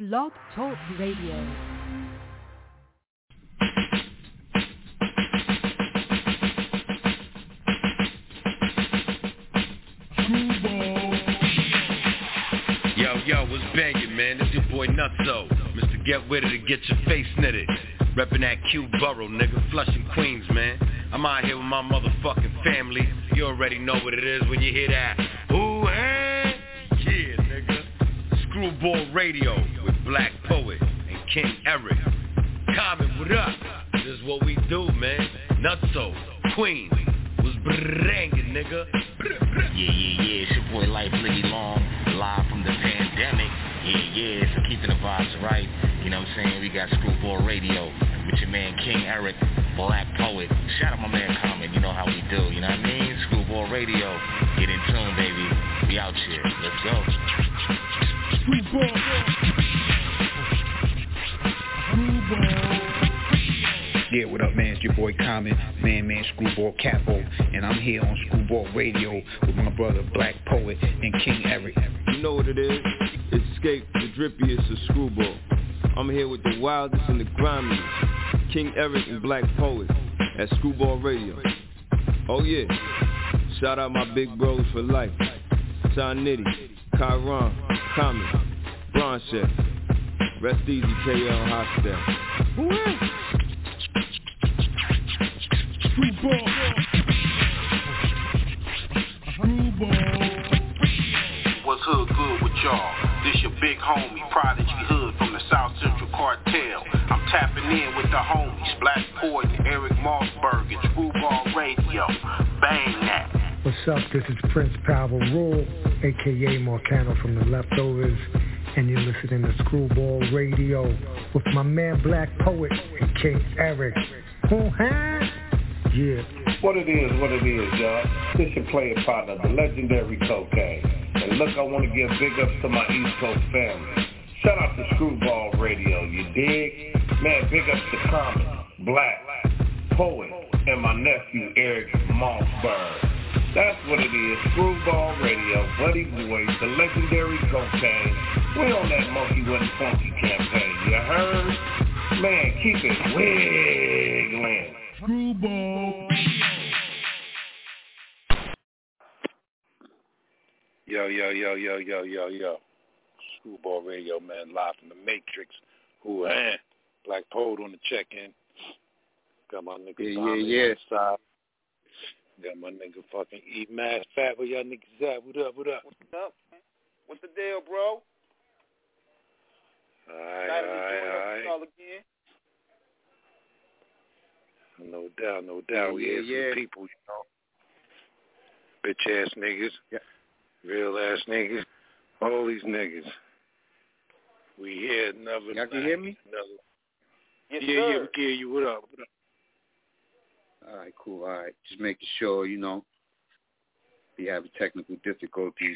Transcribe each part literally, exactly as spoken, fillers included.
Blog Talk Radio. Yo, yo, what's bangin', man? This your boy Nutso, Mister Get With It to get your face knitted. Reppin' that Q Borough, nigga, Flushing, Queens, man. I'm out here with my motherfucking family. You already know what it is when you hear that. Ooh, hey, yeah, nigga. Screwball Radio with Black Poet and King Eric. Comment, what up? This is what we do, man. Nutso, Queens, was brangin', nigga. Yeah, yeah, yeah, it's your boy Life Liggy Long, live from the pandemic. Yeah, yeah, so keeping the vibes right. You know what I'm saying? We got Screwball Radio with your man King Eric, Black Poet. Shout out my man Common, you know how we do, you know what I mean? Screwball Radio, get in tune, baby. We out here, let's go. Screwball. Screwball. Yeah, what up, man? It's your boy Common, man, man, Screwball Capo, and I'm here on Screwball Radio with my brother Black Poet and King Eric. You know what it is? It's Escape, the drippiest of Screwball. I'm here with the wildest and the grimiest, King Eric and Black Poet at Screwball Radio. Oh yeah, shout out my big bros for life, Ty Nitty, Kyron, Common, Bronche, Rest Easy K L Hostel. Woo! Screwball. Screwball. What's hood good with y'all? This your big homie, Prodigy Hood from the South Central Cartel. I'm tapping in with the homies, Black Poet and Eric Mossberg at Screwball Radio. Bang that. What's up? This is Prince Power Rule, a k a. Marcano from The Leftovers, and you're listening to Screwball Radio with my man Black Poet and King Eric. Uh-huh. Yeah. What it is, what it is, y'all. This your player partner, the legendary Cocaine. And look, I want to give big ups to my East Coast family. Shout out to Screwball Radio, you dig? Man, big ups to Common, Black, Poet, and my nephew Eric Mossberg. That's what it is, Screwball Radio, Buddy Boy, the legendary Cocaine. We on that Monkey with Funky campaign, you heard? Man, keep it wiggling. Screwball. Yo, yo, yo, yo, yo, yo, yo. Screwball Radio, man, live from the Matrix. Who, eh? Black Poet on the check-in. Got my nigga yeah, yeah, yeah. Side. Got my nigga fucking Eat Mass Fat. Where y'all niggas at? What up, what up? What's up? What's the deal, bro? All right, all right, all right. Again. No doubt, no doubt. We yeah, had yeah. some people, you know. Bitch ass niggas. Yeah. Real ass niggas. All these niggas. We here another Y'all night. can hear me? Yes, yeah, sir. yeah, we can hear you. What up? What up? All right, cool. All right. Just making sure, you know, we having technical difficulties.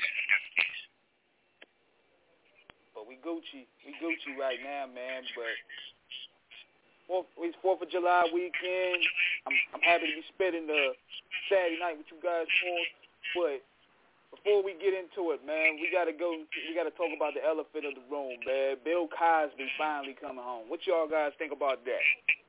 But we Gucci. We Gucci right now, man. But Fourth, it's Fourth of July weekend. I'm I'm happy to be spending the Saturday night with you guys for. But before we get into it, man, we gotta go. We gotta talk about the elephant of the room, man. Bill Cosby finally coming home. What y'all guys think about that?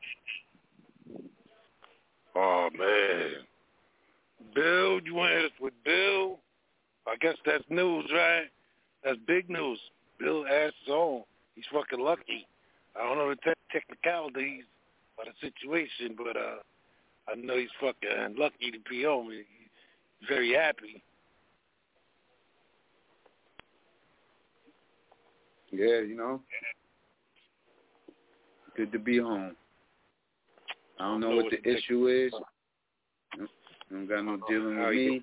Oh man, Bill, you want to hit us with Bill? I guess that's news, right? That's big news. Bill ass is on. He's fucking lucky. I don't know the te- technicalities of the situation, but uh, I know he's fucking lucky to be home. He's very happy. Yeah, you know, good to be home. I don't know, know what the issue is. I don't got no dealing with me.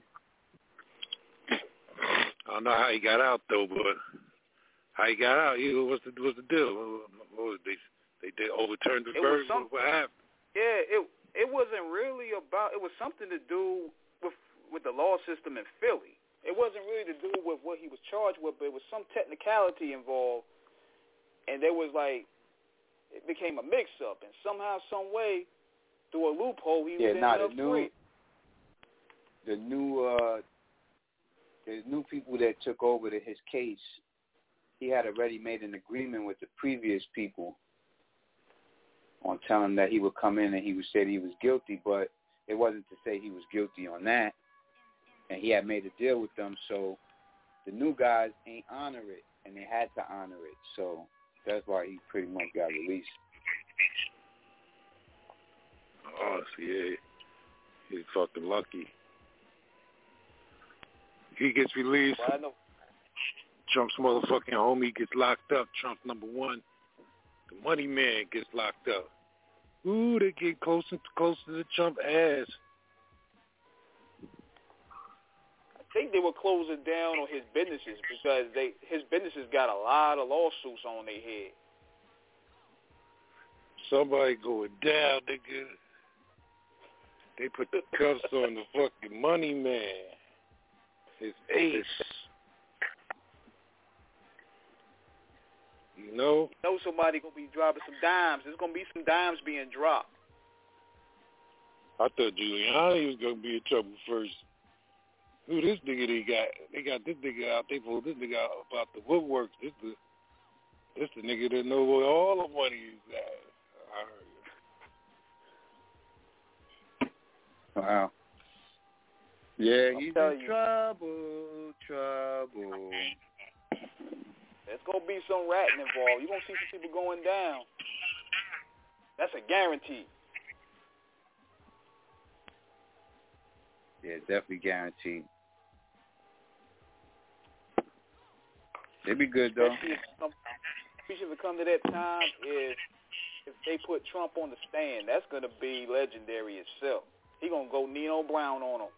I don't know how he got out though, but how he got out? He, what's the what's the deal? What was they they did overturn the verdict? What happened? Yeah, it it wasn't really about. It was something to do with with the law system in Philly. It wasn't really to do with what he was charged with, but it was some technicality involved, and there was like it became a mix-up, and somehow, some way, through a loophole, he yeah, was not ended up new, free. The new, uh, the new people that took over to his case, he had already made an agreement with the previous people on telling that he would come in and he would say that he was guilty, but it wasn't to say he was guilty on that. And he had made a deal with them, so the new guys ain't honor it, and they had to honor it. So that's why he pretty much got released. Oh, see, yeah. He's fucking lucky. He gets released. Well, I know. Trump's motherfucking homie gets locked up. Trump number one. The money man gets locked up. Ooh, they get closer and closer to Trump ass. I think they were closing down on his businesses because they his businesses got a lot of lawsuits on their head. Somebody going down, nigga. They put the cuffs on the fucking money man. His ace. You know? You know somebody gonna be dropping some dimes. There's gonna be some dimes being dropped. I thought Giuliani was gonna be in trouble first. Who this nigga they got? They got this nigga out. They pulled this nigga out about the woodwork. This the this the nigga that know where all the money is at. I heard. Wow. Yeah, I'll he's in you. trouble, trouble. There's gonna be some ratting involved. You're gonna see some people going down. That's a guarantee. Yeah, definitely guaranteed. It'd be good though. Especially if, um, especially if it come to that time, if if they put Trump on the stand, that's gonna be legendary itself. He gonna go Nino Brown on him.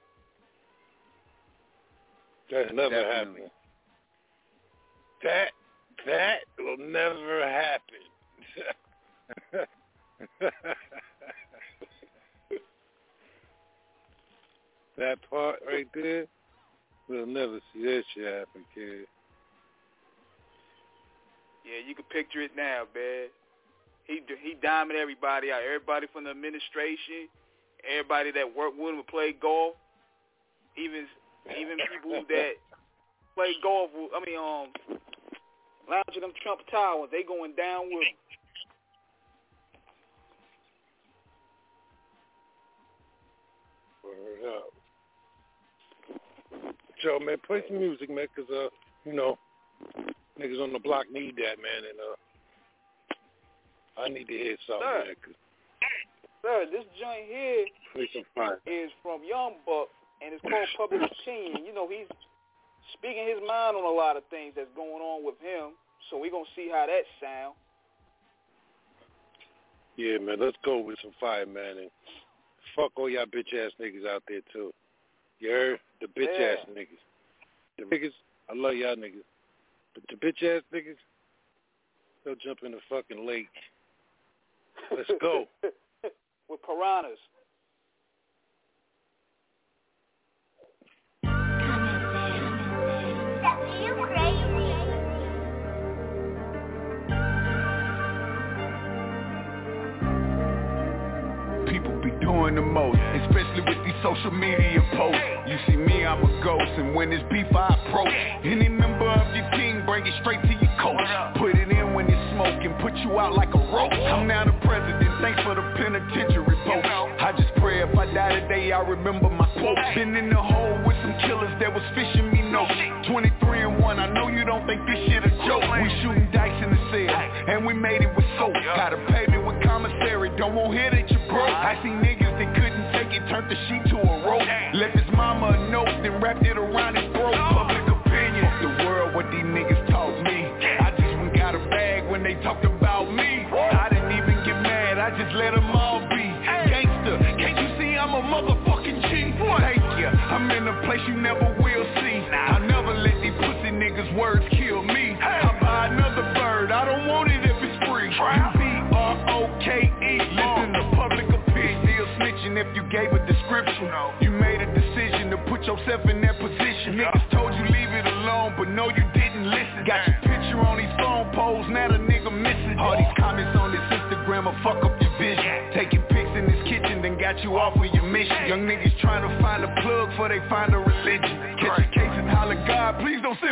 That never Definitely. happened. That that will never happen. That part right there, we'll never see that shit happen, kid. Yeah, you can picture it now, man. He he diming everybody out. Everybody from the administration, everybody that worked with him and played golf, even even people that play golf. I mean, um, lounging them Trump Towers, they going down with him. Word up. Joe, man, play some music, man, because, uh, you know, niggas on the block need that, man, and uh, I need to hear something, Sir. man. Cause Sir, this joint here play some fire. is from Young Buck, and it's called Public Opinion. You know, he's speaking his mind on a lot of things that's going on with him, so we're going to see how that sound. Yeah, man, let's go with some fire, man, and fuck all y'all bitch-ass niggas out there, too. You heard? The bitch-ass Yeah. niggas. The niggas, I love y'all niggas. But the bitch-ass niggas, they'll jump in the fucking lake. Let's go. With piranhas. People be doing the most, especially with these social media posts. You see me, I'm a ghost, and when it's beef, I approach. Any member of your team, bring it straight to your coach. Put it in when it's smoking, put you out like a roach. I'm now the president, thanks for the penitentiary post. I just pray if I die today, I remember my quote. Been in the hole with some killers that was fishing me notes. twenty-three and one, I know you don't think this shit a joke. We shooting dice in the cell, and we made it with soap. Gotta pay me with commissary, don't want hear that you broke. I see niggas that couldn't take it, turned the sheet to a rope. Left his mama a note, then wrapped it around his throat. Public opinion, fuck the world, what these niggas taught me. I just went got a bag when they talked about me. I didn't even get mad, I just let them all be. Gangster, can't you see I'm a motherfucking G? Thank ya, I'm in a place you never will see. I never let these pussy niggas words kill me. I buy another bird, I don't want it if it's free. B R O K E, listen to public opinion. Still snitching if you gave a description. You made a decision to put yourself in that position. Niggas told you leave it alone, but no you didn't listen. Got your picture on these phone poles, now the nigga missing. All these comments on this Instagram will fuck up your vision. Taking pics in this kitchen, then got you off of your mission. Young niggas trying to find a plug before they find a religion. Catch a case and holler, God, please don't send me to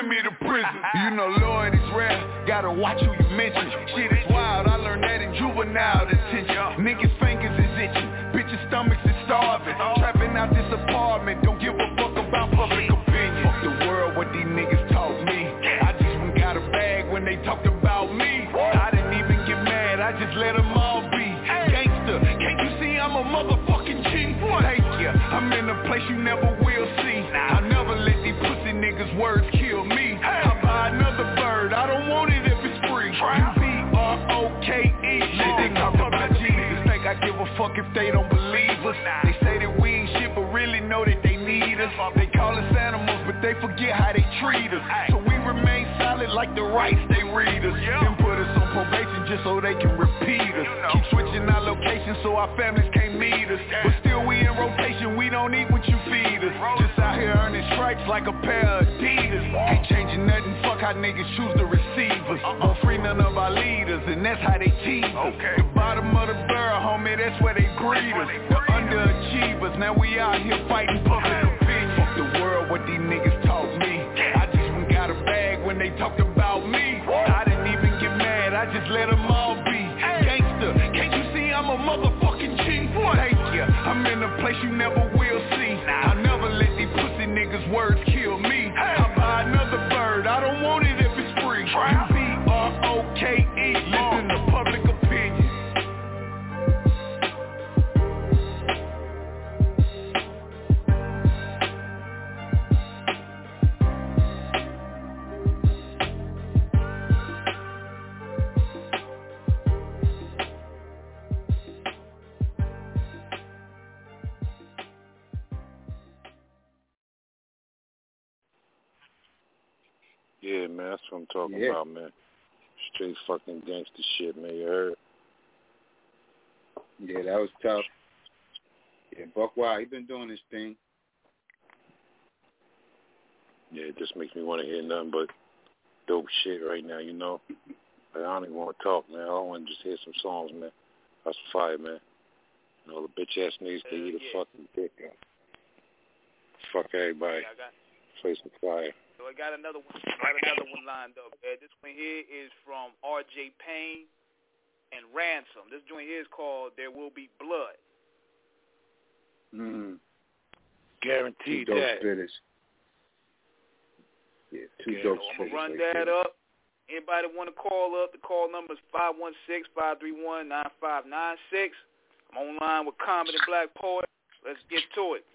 prison. You know Lord is rare, gotta watch who you mention. Shit is wild, I learned that in juvenile detention. Niggas' fingers is itching, bitches' stomachs is starving. Trapping out this apartment, don't give a fuck about public opinion. Fuck the world, what these niggas taught me. I just went got a bag when they talked about me. I didn't even get mad, I just let them all be. Gangster, can't you see I'm a motherfucking G? Thank ya, I'm in a place you never will see. I never let these pussy niggas words kill me. I'll buy another bird, I don't want it if it's free. U B R O K E, shit they talk about Jesus. Think I give a fuck if they don't believe us. They say that we ain't shit but really know that they need us. They call us animals but they forget how they treat us. So we remain solid like the rights they read us. Then put us on probation just so they can repeat us. Keep switching our locations so our families can't meet us. But still we in rotation, we don't eat what you feed us. Just out here earning stripes like a pair of Adidas. Ain't changing nothing, fuck how niggas choose to receive us. Won't free none of our leaders and that's how they tease us. The bottom of the barrel, homie, that's where they greet us. The underachievers, now we out here fighting public opinion. Fuck the world, what these niggas taught me. I just went got a bag when they talked about me. I didn't even get mad, I just let them all be. Gangster, can't you see I'm a motherfucking G? Thank ya, I'm in a place you never will see. I never let these pussy niggas words kill me. I'll buy another bird, I don't want it if it's free. U B R O K E, listen to public opinion. Yeah, man, that's what I'm talking Yeah. about, man. Straight fucking gangster shit, man, you heard? Yeah, that was tough. Yeah, Buck Wild, he been doing his thing. Yeah, it just makes me want to hear nothing but dope shit right now, you know? I don't even want to talk, man. I want to just hear some songs, man. That's fire, man. You know, the bitch-ass niggas can eat a fucking dick. Man. Fuck everybody. Yeah, I got, Play some fire. so I got another one. Got another one lined up. Man. This one here is from R J Payne and Ransom. This joint here is called "There Will Be Blood." Mm. Guaranteed Two dope that. spitters. Yeah, two Yeah, dope So I'm spitters. gonna run right that there. up. Anybody want to call up? The call number is five one six, five three one, nine five nine six. I'm online with Common and Black Poet. Let's get to it.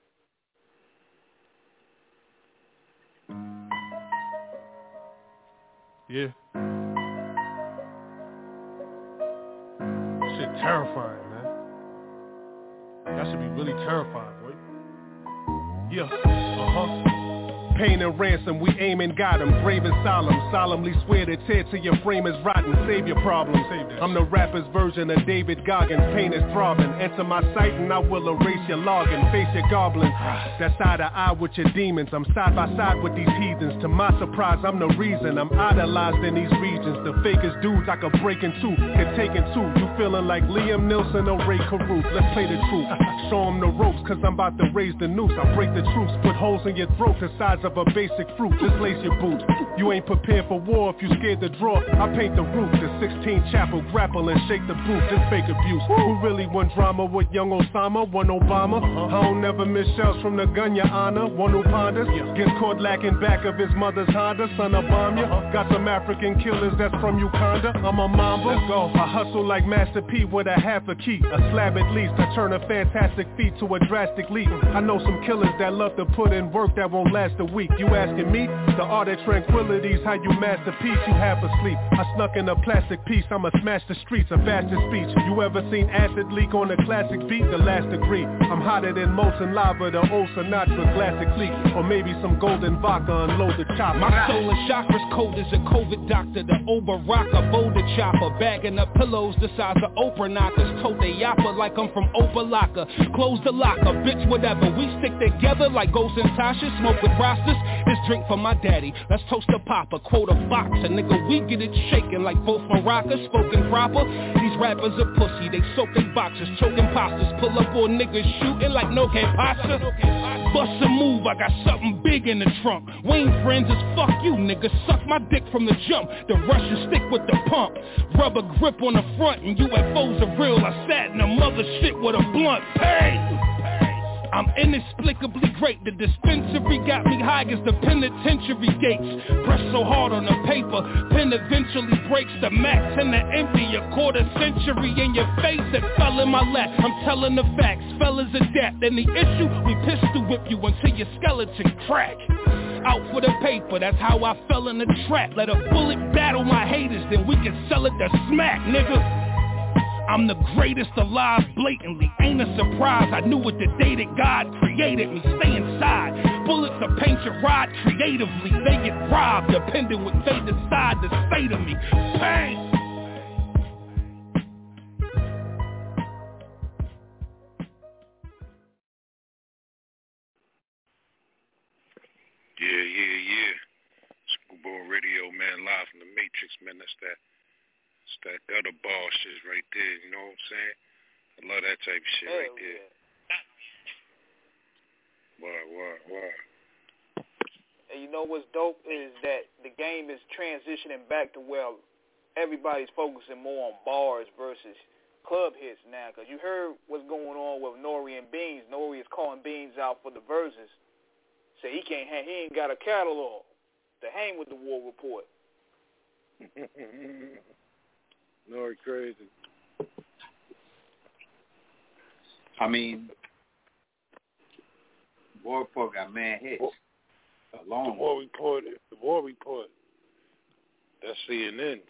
Yeah. Shit terrifying, man. That should be really terrifying, boy. Yeah. Uh-huh. Pain and ransom, we aim and got him. Brave and solemn, solemnly swear to tear till your frame is rotten. Save your problems. I'm the rapper's version of David Goggins. Pain is throbbing. Enter my sight and I will erase your login. Face your goblins. That's eye to eye with your demons. I'm side by side with these heathens. To my surprise, I'm the reason. I'm idolized in these regions. The fakest dudes I could break into, can take into. You feeling like Liam Neeson or Ray Caruth. Let's play the truth. Show them the ropes, cause I'm about to raise the noose. I break the truths, put holes in your throat the size of a basic fruit. Just lace your boots. You ain't prepared for war if you scared to draw. I paint the roof, the sixteen chapel, grapple and shake the booth. Just fake abuse. Who really want drama with young Osama? One Obama? I don't never miss shells from the gun, your honor. One who ponders, gets caught lacking back of his mother's Honda. Son of bomb ya. Got some African killers that's from Uganda. I'm a mamba. Let's go. I hustle like Master P with a half a key. A slab at least. I turn a fantastic feat to a drastic leap. I know some killers that love to put in work that won't last a week. You asking me? The art of tranquility's how you masterpiece. You half asleep. I snuck in a plastic piece. I'ma smash the streets. A bastard speech. You ever seen acid leak on a classic beat? The last degree. I'm hotter than molten lava. The old Sinatra classic leak. Or maybe some golden vodka. Unload the chopper. My soul and chakras cold as a COVID doctor. The Ober rocker, boulder chopper. Bagging up pillows the size of Oprah knockers. Told they yapper like I'm from Opalaka. Close the locker, bitch, whatever. We stick together like Ghost and Tasha. Smoke with rosters. This drink for my daddy. Let's toast the papa. Quote a box. A nigga, we get it shaking like both maracas. Spoken proper. These rappers are pussy. They soaking boxes. Choking posters. Pull up on niggas shooting like no can pasta. bust a move, I got something big in the trunk. We ain't friends as fuck you, nigga. Suck my dick from the jump. The Russian stick with the pump. Rubber grip on the front and U F Os are real. I sat in the mother shit with a blunt. Hey! I'm inexplicably great. The dispensary got me high as the penitentiary gates. Press so hard on the paper, pen eventually breaks. The max and the empty, a quarter century in your face that fell in my lap. I'm telling the facts, fellas adapt. And the issue, we pistol whip you until your skeleton crack. Out for the paper, that's how I fell in the trap. Let a bullet battle my haters, then we can sell it to smack, nigga. I'm the greatest alive blatantly. Ain't a surprise, I knew it the day that God created me. Stay inside, bullets will paint your ride creatively. They get robbed depending what they decide to say to me. Bang! Yeah, yeah, yeah. Screwball Radio, man, live from the Matrix, man. That's that. It's that other ball shit right there, you know what I'm saying? I love that type of shit. Hell right there. Why, why, why? And you know what's dope is that the game is transitioning back to where everybody's focusing more on bars versus club hits now. Because you heard what's going on with Nori and Beans. Nori is calling Beans out for the verses. Say he can't have, he ain't got a catalog to hang with the War Report. Nori crazy. I mean, War Report got mad hits. Alone. The War Report, the War Report. That's C N N.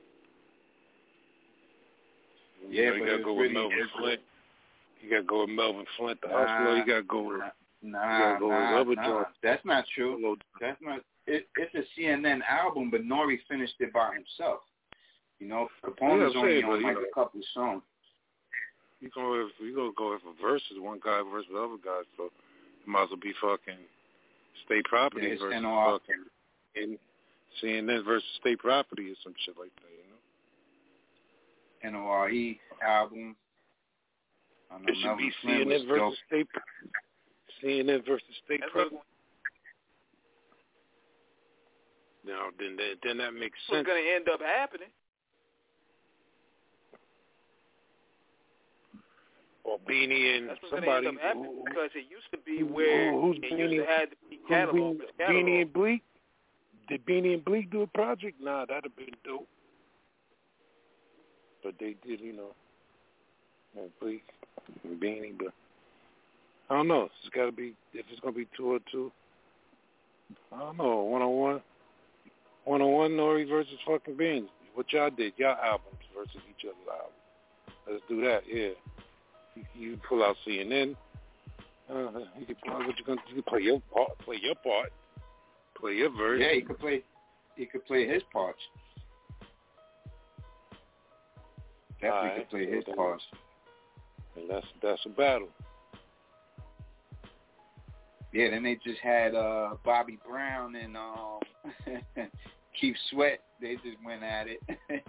Yeah, you know, but you gotta go with really Melvin different. Flint. You gotta go with Melvin Flint, the Nah, hustler. You gotta go with. Nah, you gotta go nah, with nah. Joint. That's not true. That's not. It, it's a C N N album, but Nori finished it by himself. You know, Capone's yeah, only saying, on but, like know, a couple of songs. You go if you gonna go for verses, one guy versus the other guy, so it might as well be fucking State Property Yeah, versus N O R. fucking in C N N versus State Property or some shit like that, you know. N O R E album. I know It should Melvin be Flint C N N was versus dope. State C N N versus State Property. Now then, then then that makes sense. What's gonna end up happening? Or Beanie and That's what's somebody. gonna end up happening who, because it used to be where who, who's it Beanie, used to have to be catalog. Beanie, Beanie and Bleak? Did Beanie and Bleak do a project? Nah, that'd have been dope. But they did, you know, and Bleak and Beanie. But I don't know. It's got to be if it's gonna be two or two. I don't know. One on one. One on one. Nori versus fucking Beans. What y'all did? Y'all albums versus each other's albums. Let's do that. Yeah. You pull out C N N. Uh, you can play what you gonna you can play your part, play your part, play your verse. Yeah, he could play. He could play his parts. Definitely right, could play so his then, parts. And that's that's a battle. Yeah, then they just had uh, Bobby Brown and um, Keith Sweat. They just went at it.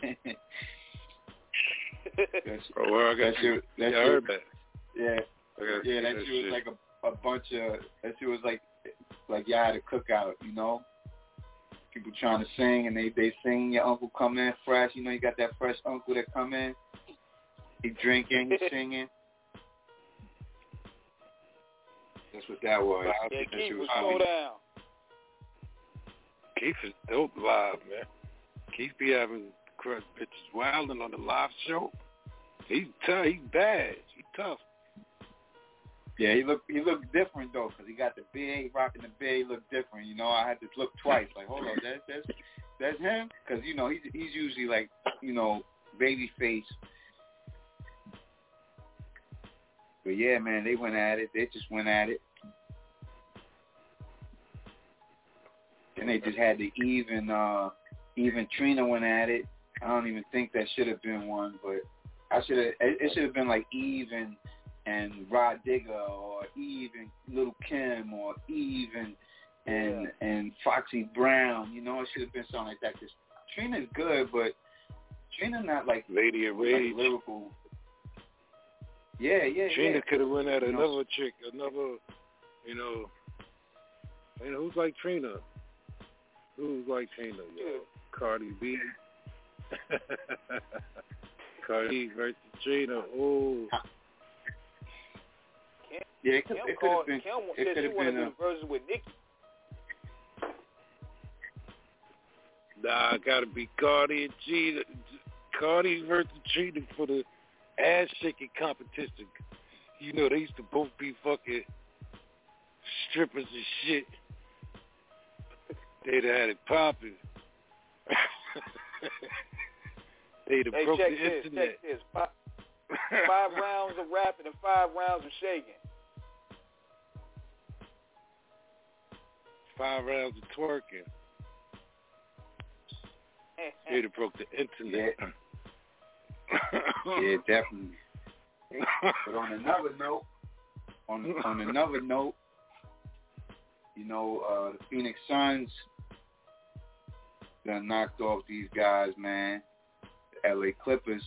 That's, oh, well, I got that's you. your, that's yeah, I your, heard that. Yeah, yeah. That, that shit was like a, a bunch of. That shit was like like y'all had a cookout, you know. People trying to sing and they they sing. Your uncle come in fresh. You know, you got that fresh uncle that come in. He drinking, he singing. That's what that was. Yeah, that Keith, was slow down. Keith is dope live, man. Keith be having crud bitches wilding on the live show. He's tough. He's bad. He's tough. Yeah, he looked he looked different though, cause he got the beard, rocking the beard. He looked different. You know, I had to look twice. Like, hold on, that's that's that's him, cause you know he's he's usually like you know baby face. But yeah, man, they went at it. They just went at it. And they just had the Eve and uh, Eve and Trina went at it. I don't even think that should have been one, but I should have. It should have been like Eve and and Rod Digger, or Eve and Little Kim, or Eve and and yeah. and Foxy Brown. You know, it should have been something like that. Because Trina's good, but Trina not like Lady of Rage, like lyrical. Yeah, yeah, Trina yeah. could have went at you another know, chick, another, you know, And who's like Trina? Who's like Trina? Yo? Cardi B. Cardi versus Trina. Oh. Yeah, it could, it could have been. Kim It said could she have wanted been. to do the version with Nicki. Nah, I gotta be Cardi and Trina. Cardi versus Trina for the ass shaking competition. You know, they used to both be fucking strippers and shit. They'd have had it popping. They'd have Hey, broke check the this, internet. check this. Five, five rounds of rapping and five rounds of shaking. Five rounds of twerking. They'd have broke the internet. Yeah, yeah definitely. But on another note, on on another note, you know, uh, the Phoenix Suns done knocked off these guys, man. The L A Clippers.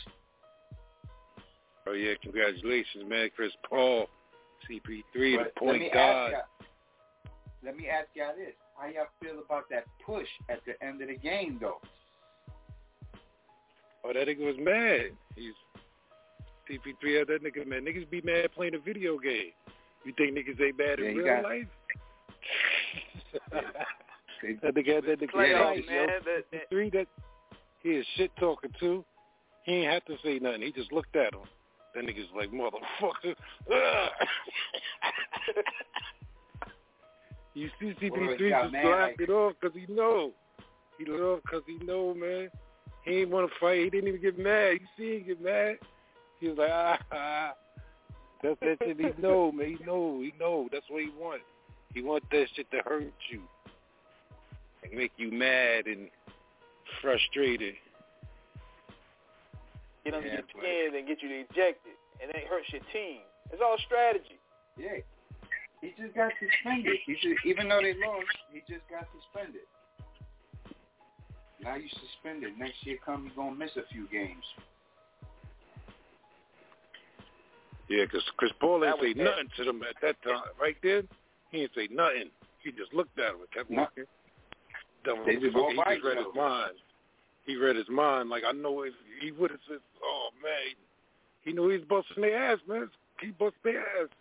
Oh yeah, congratulations, man, Chris Paul, C P three, But the point guard. Let me ask y'all this: how y'all feel about that push at the end of the game, though? Oh, that nigga was mad. He's C P three had that nigga mad. Niggas be mad playing a video game. You think niggas ain't mad Yeah, in you real got- life? They, that nigga had that nigga Playoffs, mad, man. yo. That, that, Three that he is shit talking too. He ain't have to say nothing. He just looked at him. That nigga's like, motherfucker. You see C P three got just mad, slapped like- it off because he know. He let it off because he know, man. He ain't want to fight. He didn't even get mad. You see him get mad? He was like, ah, ah. That's that shit he know, man. He know. He know. That's what he want. He want that shit to hurt you. And make you mad and frustrated. get under Yeah, your but- skin and get you ejected, and it hurts your team. It's all strategy. Yeah, he just got suspended. He just, even though they lost, he just got suspended. Now you suspended. Next year come, you're going to miss a few games. Yeah, because Chris Paul ain't That was say bad. nothing to them at that time. Right then, he ain't say nothing. He just looked at him and kept No. walking. Dumb They just motherfucker. walk He by just read each his other. mind. He read his mind. Like, I know if he would have said, oh, man, he knew he was busting their ass, man. He busted their ass.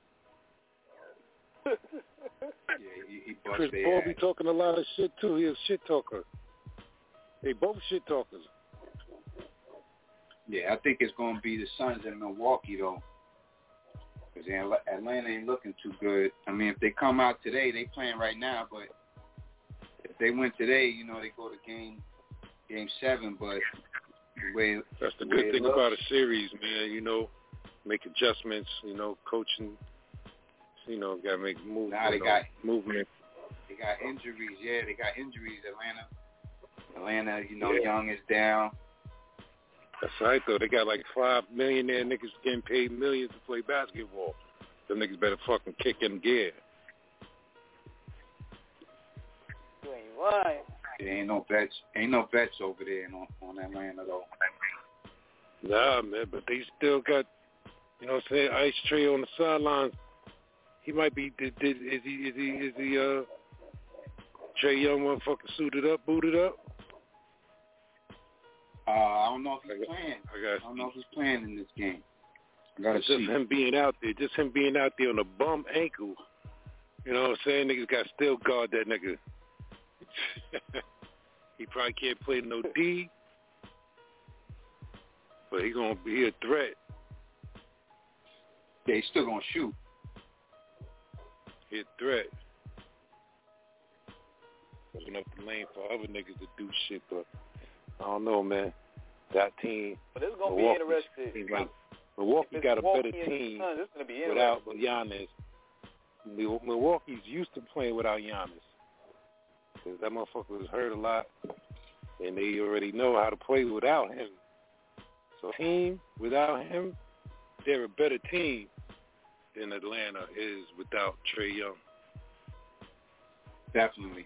Yeah, he, he bust Chris their Paul ass. be talking a lot of shit, too. He a shit talker. They both shit talkers. Yeah, I think it's going to be the Suns in Milwaukee, though. Because Atlanta ain't looking too good. I mean, if they come out today, they playing right now, but if they win today, you know, they go to game game seven, but the way That's the the way good it thing looks- about a series, man. You know, make adjustments, you know, coaching. You know, got to make move, Nah, they you know, got- movement. They got injuries, yeah, they got injuries, Atlanta. Atlanta, you know, Yeah. Young is down. That's right, though. They got like five millionaire niggas getting paid millions to play basketball. Them niggas better fucking kick in gear. You ain't lying. There ain't no vets, ain't no vets over there on, on Atlanta, though. Nah, man, but they still got, you know what I'm saying, Ice Tray on the sidelines. He might be, did, did, is he, is he, is he, uh, Trey Young motherfucker suited up, booted up? Uh, I don't know if he's I got- playing. I got I don't know if he's playing in this game. I gotta It's just see. him being out there, just him being out there on a bum ankle. You know what I'm saying? Niggas got to still guard that nigga. He probably can't play no D, but he gonna be a threat. Yeah, he's still gonna shoot. He a threat. Open up the lane for other niggas to do shit, but I don't know, man. That team, But it's gonna Milwaukee, be interesting. seems like Milwaukee If it's got a Milwaukee better and the team Suns, it's gonna be interesting. without with Giannis. Mil- Milwaukee's used to playing without Giannis. Because that motherfucker was hurt a lot, and they already know how to play without him. So team without him, they're a better team than Atlanta is without Trae Young. Definitely.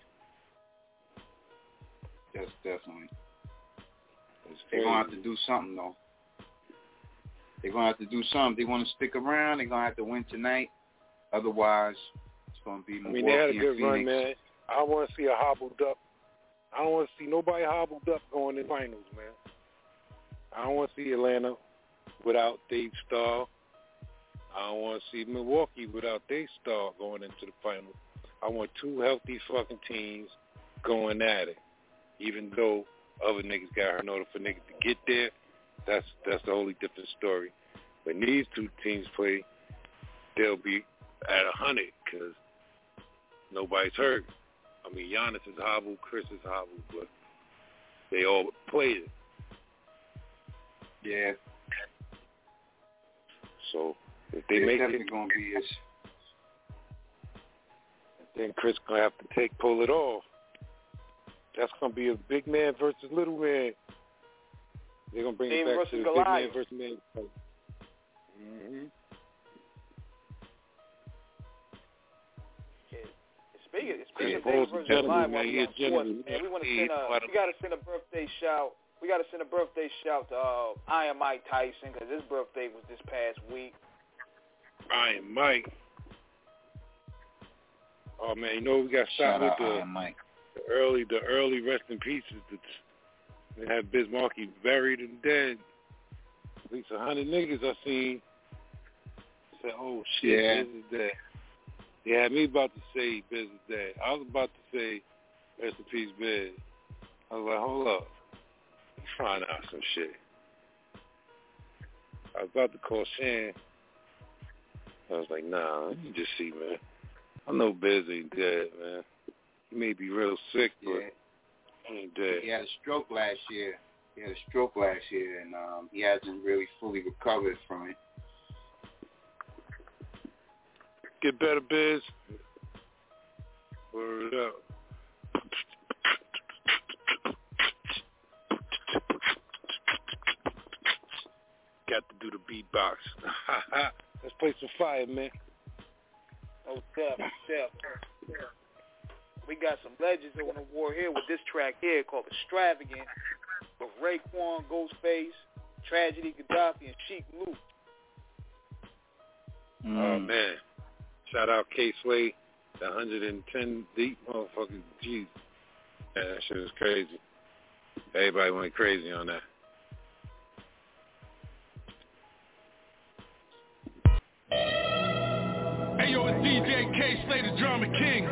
Yes, definitely. It's They're gonna have crazy. to do something though. They're gonna have to do something. They want to stick around. They're gonna have to win tonight. Otherwise, it's gonna be I Milwaukee mean, they had a and good Phoenix. run, man. I want to see a hobbled up. I don't want to see nobody hobbled up going to the finals, man. I don't want to see Atlanta without Dave Starr. I don't want to see Milwaukee without Dave Starr going into the finals. I want two healthy fucking teams going at it. Even though other niggas got hurt, in order for niggas to get there, that's that's a wholly different story. When these two teams play, they'll be at a hundred because nobody's hurt. I mean, Giannis is hobbled, Chris is hobbled, but they all played it. Yeah. So if they It's make definitely it, gonna be his. then Chris gonna have to take pull it off. That's gonna be a big man versus little man. They're gonna bring David it back to the Goliath. big man versus man fight. Mm-hmm. Speaking, speaking Yeah, of David Paul's a versus gentleman, Goliath, man. He a sports, gentleman. man, we want to He send a, quite a- we got to send a birthday shout. We got to send a birthday shout to uh, Iron Mike Tyson because his birthday was this past week. Iron Mike. Oh man, you know we got shot Shout with out the, Iron Mike. the early, the early rest in pieces. They had Bismarcky buried and dead. At least a hundred niggas I seen. Said, "Oh shit, Yeah. Biz is dead." They had me about to say Biz is dead. I was about to say rest in peace, Biz. I was like, hold up, I'm trying out some shit. I was about to call Shan. I was like, nah, let me just see, man. I know Biz ain't dead, man. He may be real sick, but Yeah. he ain't dead. He had a stroke last year. He had a stroke last year, and um, he hasn't really fully recovered from it. Get better, Biz. Word up. Got to do the beatbox. Let's play some fire, man. Oh, step, step. We got some legends on the war here with this track here called Extravagant with Raekwon, Ghostface, Tragedy, Gaddafi, and Sheik Luke. Oh, man. Shout out K-Sway, the one hundred ten deep motherfuckers. Jeez. Yeah, that shit is crazy. Everybody went crazy on that. Hey yo, it's D J K-Slay, the Drama King.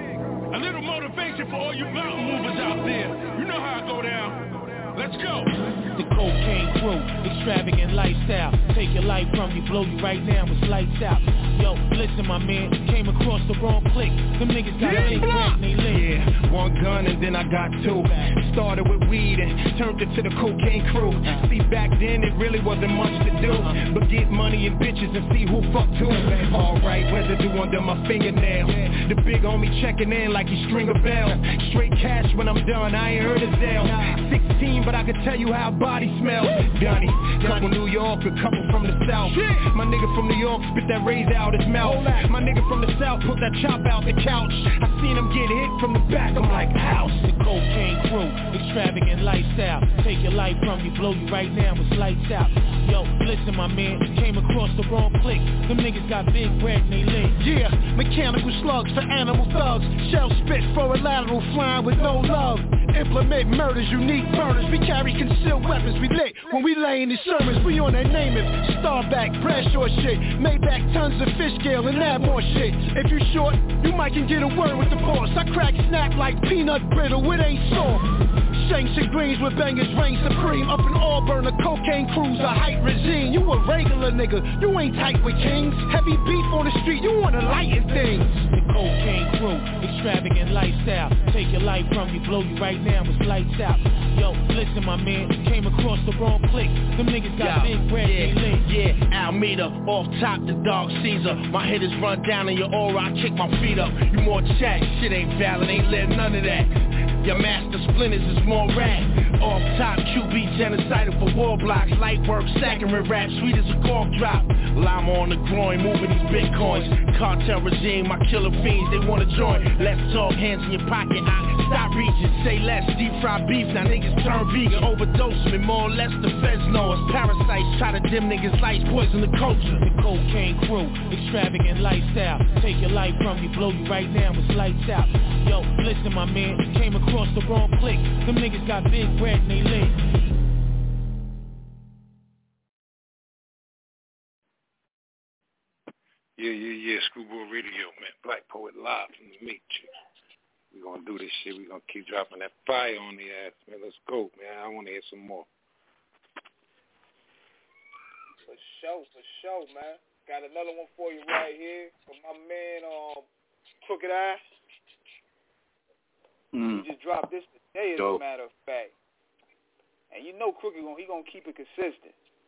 A little motivation for all you mountain movers out there. You know how I go down. Let's go. The cocaine crew, extravagant lifestyle. Take your life from you, blow you right now, it's lights out. Yo, listen my man, came across the wrong click. Them niggas got a big brand, they lit. Yeah, one gun and then I got two. Started with weed and turned it to the cocaine crew. See, back then it really wasn't much to do, but get money and bitches and see who fucked who. Alright, residue under my fingernail. The big homie checking in like he string a bell. Straight cash when I'm done, I ain't heard a Zell. sixteen, but I can tell you how body smells. Gunny, couple New York, a couple from the South. My nigga from New York spit that razor out his mouth. My nigga from the South put that chop out the couch. I seen him get hit from the back, I'm like, ouch. The cocaine crew, extravagant lifestyle. Take your life from you, blow you right now, it's lights out. Yo, listen my man, came across the wrong click. Them niggas got big bread and they lit. Yeah, mechanical slugs for animal thugs. Shell spit for a lateral flying with no love. Implement murders, unique burners. We carry concealed weapons, we lit. When we lay in these sermons, we on that name it. Starback, Bradshaw shit. Maybach, tons of fish scale and add more shit. If you short, you might can get a word with the boss. I crack snap like peanut brittle, it ain't soft. Shanks and greens with bangers reign supreme. Up in Auburn, a cocaine cruiser, hype regime. You a regular nigga, you ain't tight with kings. Heavy beef on the street, you wanna lighten things. The cocaine crew, extravagant lifestyle. Take your life from you, blow you right now, it's lights out. Yo, listen my man, came across the wrong click. Them niggas got Yo, big bread, yeah, they lit. Yeah, Almeida, off top the dog Caesar. My hitters run down in your aura, I kick my feet up. You more chat, shit ain't valid, ain't let none of that. Your master splinters is more rap. Off top, Q B genocidal for war blocks. Light work, stacking with rap, sweet as a cork drop. Lima on the groin, moving these bitcoins. Cartel regime, my killer fiends, they wanna join. Let's talk, hands in your pocket, I stop reaching. Say less, deep fried beef, now niggas turn vegan. Overdose me, more or less the feds know us. Parasites Try to dim niggas' lights, poison the culture. The cocaine crew, extravagant lifestyle. Take your life from you, blow you right now, it's lights out. Yo, listen my man, came across the wrong click. Them niggas got big bread and they lit. Yeah, yeah, yeah, Screwball Radio, man. Black Poet live from the Matrix. We gonna do this shit. We gonna keep dropping that fire on the ass, man. Let's go, man. I wanna hear some more. For sure, for sure, man. Got another one for you right here from my man, um, Crooked Eye. Mm. He just dropped this today, as Dope. a matter of fact. And you know Crooked, he gonna keep it consistent.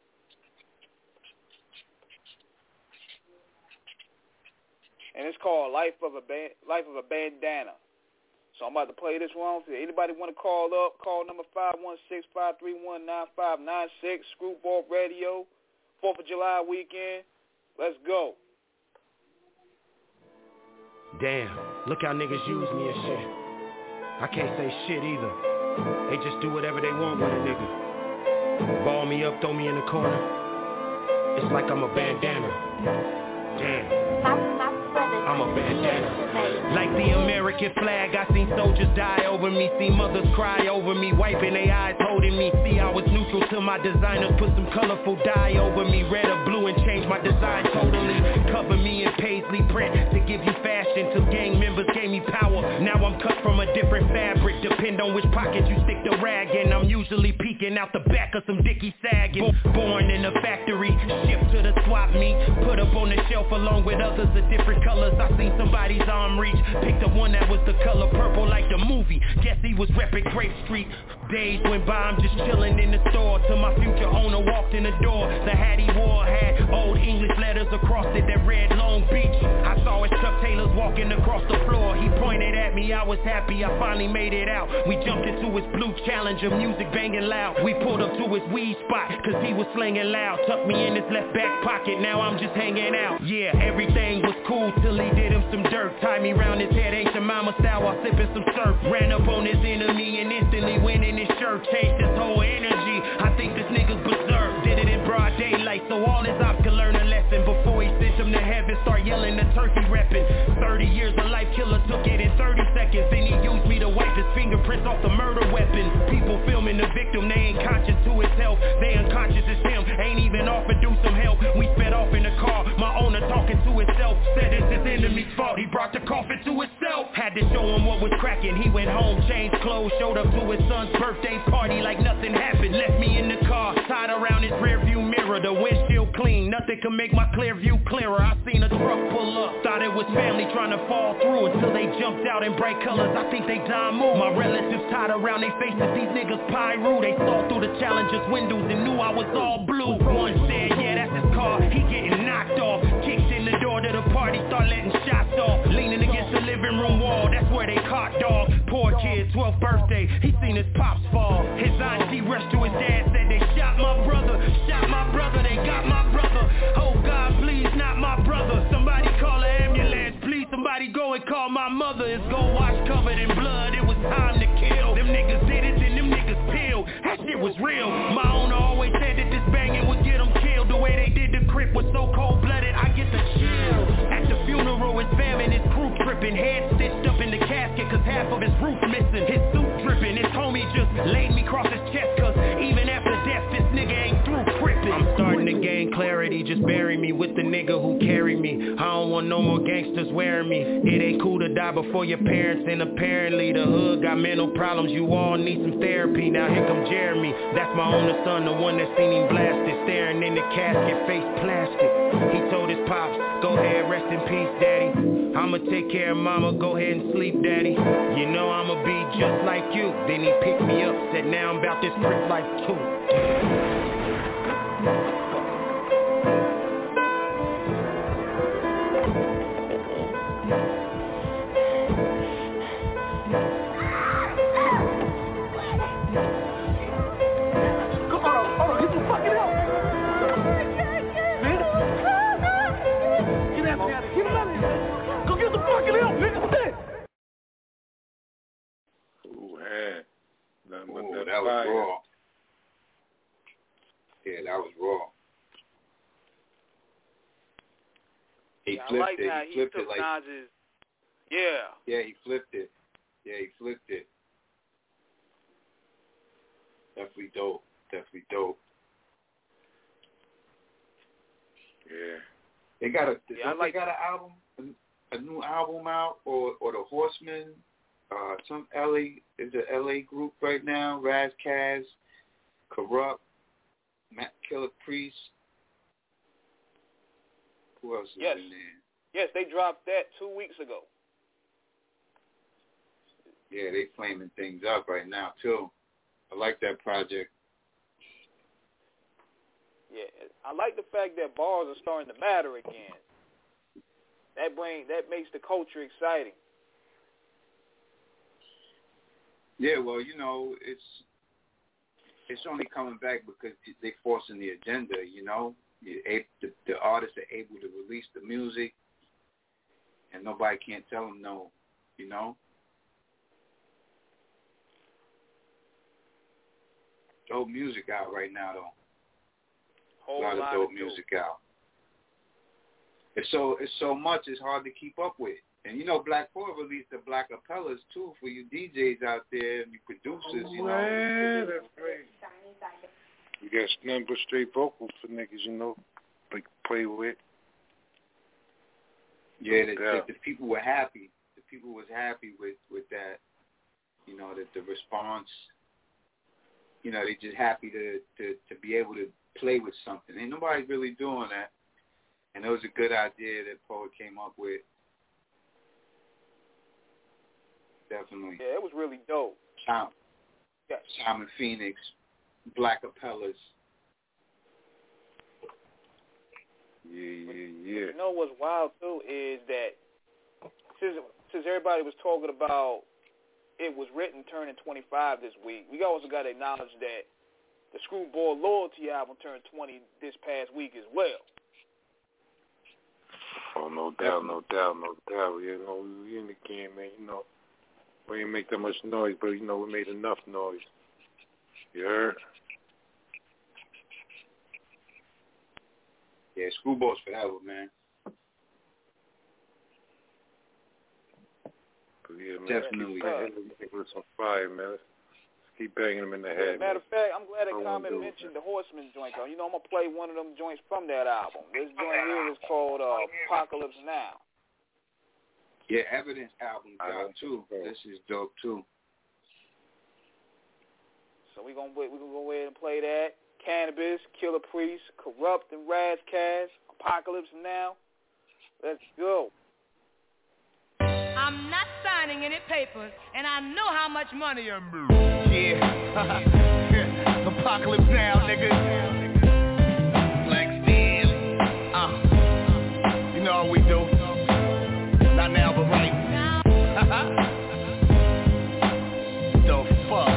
And it's called Life of a Ban- Life of a Bandana. So I'm about to play this one. If anybody want to call up, call number five one six, five three one, nine five nine six, Screwball Radio, fourth of July weekend. Let's go. Damn, look how niggas use me and shit. I can't say shit either. They just do whatever they want with a nigga. Ball me up, throw me in the corner. It's like I'm a bandana. Damn. I'm a bandana. Like the American flag, I seen soldiers die over me. See mothers cry over me, wiping their eyes, holding me. See, I was neutral till my designers put some colorful dye over me. Red or blue and changed my design totally. Cover me in paisley print to give you fashion till gang members gave me power. Now I'm cut from a different fabric. Depend on which pocket you stick the rag in. I'm usually peeking out the back of some dicky sagging. Born in a factory, shipped to the swap meet. Put up on the shelf along with others of different colors. I seen somebody's arm reach. Picked up one that was the color purple like the movie. Guess he was repping Grape Street. Days went by, I'm just chilling in the store till my future owner walked in the door. The hat he wore had old English letters across it that read Long Beach. I saw his Chuck Taylors walking across the floor. He pointed at me, I was happy, I finally made it out. We jumped into his blue Challenger, music banging loud. We pulled up to his weed spot, cause he was slinging loud. Tucked me in his left back pocket, now I'm just hanging out. Yeah, everything was cool till he did him some dirt. Tied me round his head, ancient mama style while sipping some surf. Ran up on his enemy and instantly went in his shirt. Changed his whole energy, I think this nigga's berserk. Did it in broad daylight so all his ops could learn a lesson. Before he sent him to heaven, start yelling the turkey reppin'. Thirty years a life killer took it in thirty seconds. Then he used me to wipe his fingerprints off the murder weapon. People filming the victim, they ain't conscious to his health. They unconscious as him, ain't even offered do some help. We sped off in the car, my owner talking to himself. Said it's his enemy's fault, he brought the coffin to himself. Had to show him what was cracking, he went home, changed clothes. Showed up to his son's birthday party like nothing happened. Left me in the car, tied around his rear view mirror. The windshield clean, nothing can make my clear view clearer. I seen a truck pull up, thought it was family trying to fall through. Until they jumped out in bright colors, I think they died move. My relatives tied around their faces, these niggas pyro. They saw through the Challenger's windows and knew I was all blue. One said, yeah, that's his car, he getting knocked off. Kicked in the door to the party, start letting shots off. Leaning against the living room wall, that's where they caught dog. Poor kid, twelfth birthday, he seen his pops fall. His auntie rushed to his dad, said they shot my brother. Shot my brother, they got my brother. Oh God, please, not my brother. Somebody call an ambulance, please. Somebody go and call my mother. It's gold watch covered in blood, it was time to kill. Them niggas did it, and them niggas peeled. That shit was real. My owner always said that this banging would get them killed. The way they did the Crip was so cold-blooded, I get the chill. At the funeral, his fam and his crew tripping. Head stitched up in the casket, cause half of his roof missing. His suit dripping, his homie just laid me across his chest. Cause even after death, this nigga ain't through crippin'. I'm starting to gain clarity, just bury me with the nigga who carried me. I don't want no more gangsters wearing me. It ain't cool to die before your parents, and apparently the hood got mental problems. You all need some therapy. Now here come Jeremy, that's my owner son, the one that seen him blasted, staring in the casket, face plastic. He told his pops, go ahead, rest in peace, daddy. I'ma take care of mama, go ahead and sleep, daddy. You know I'ma be just like you. Then he picked me up, said now I'm about this Crip life too. Ooh, that was raw. Yeah, that was raw. He yeah, flipped I like it. how he he flipped took it like. Nas's. Yeah. Yeah, he flipped it. Yeah, he flipped it. Definitely dope. Definitely dope. Yeah. They got a. Yeah, don't I like they got an album, a, a new album out, or or the Horsemen, uh, some L A is a L A group right now. Raz Kaz, Corrupt, Matt Killer Priest. Who else is yes. in there? Yes, they dropped that two weeks ago. Yeah, they flaming things up right now too. I like that project. Yeah, I like the fact that bars are starting to matter again. That bring that makes the culture exciting. Yeah, well, you know, it's it's only coming back because they forcing the agenda. You know, the, the artists are able to release the music, and nobody can't tell them no. You know. Dope music out right now, though. Whole a lot, lot of dope of music dope. out. It's so it's so much. It's hard to keep up with. And you know, Black Poet released the Black Acapellas too for you D Js out there and you producers. You know, man, that's great. We got nothing but straight vocals for niggas. You know, like play with. Yeah, the, the, the people were happy. The people was happy with with that. You know, that the response. You know, they just happy to, to, to be able to play with something. Ain't nobody really doing that. And it was a good idea that Poet came up with. Definitely. Yeah, it was really dope. Simon, yeah. Simon Phoenix, Black Acapellas. Yeah, yeah, yeah. You know what's wild, too, is that since, since everybody was talking about it was written turning twenty-five this week, we also got to acknowledge that the Screwball Loyalty album turned twenty this past week as well. Oh, no doubt, no doubt, no doubt. You know, we in the game, man. You know, we didn't make that much noise, but, you know, we made enough noise. You heard? Yeah, Screwball's forever, man. Yeah, man. Definitely. Keep with some fire, man. Let's keep banging them in the head. Matter of fact, I'm glad that I comment mentioned the Horseman joint. You know, I'm going to play one of them joints from that album. This joint here is called uh, Apocalypse Now. Yeah, Evidence album out too. This is dope too. So we're going we gonna go ahead and play that. Cannabis, Killer Priest, Corrupt and Raz Kaz, Apocalypse Now. Let's go. I'm not signing any papers, and I know how much money I'm moving. Yeah. Apocalypse Now, nigga. Black Steel. Uh. You know how we do. Not now, but right. The fuck?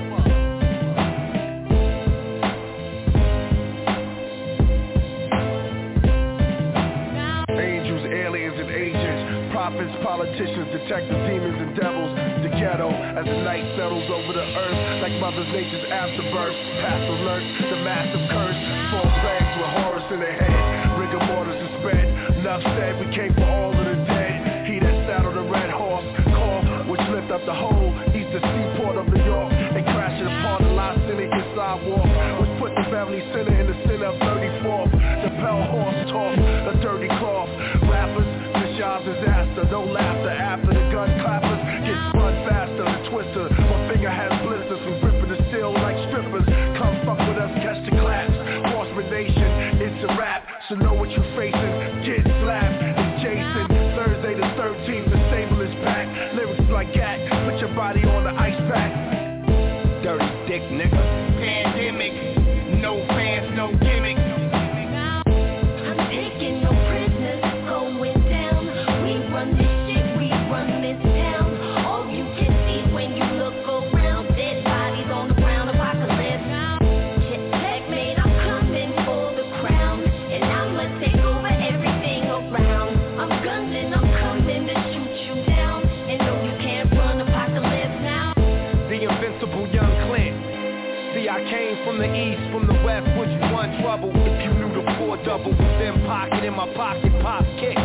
Angels, aliens, and agents, prophets, politicians, detectives, demons, and devils. The ghetto, as the night settles over the earth, like Mother Nature's afterbirth. Past alerts, the massive curse. Four plagues with Horus in their head. Rigor mortis is sped. Enough said, we came for all of the dead. He that saddled a red horse, call, which lift up the whole eastern seaport of New York, and crash it upon the La Seneca sidewalk, which put the Beverly Center in the center of thirty-fourth. The Pell Horse talk, a dirty cloth. Rappers, this y'all's disaster. No laughter after the gun clappers get spun faster. The twister, my finger has blisters from gripping the steel like strippers. Come fuck with us, catch the claps. Horseman Nation, it's a rap, so know what you're facing. Get slapped, it's Jason. Thursday the thirteenth, the stable is back. Lyrics like gat, put your body on the ice pack. Dirty dick nigga. Pandemic, no fans, no gimmicks. I'm taking no prisoners, going down. We run this shit, we run this town. All you can see when you look around, dead bodies on the ground, apocalypse. Checkmate, I'm coming for the crown, and I'ma take over everything around. I'm gunning, I'm coming to shoot you down, and no, you can't run, apocalypse now. The invincible young Clint. See, I came from the east, from the west, which one trouble. If you knew the four four double with them pocket in my pocket, pop kick.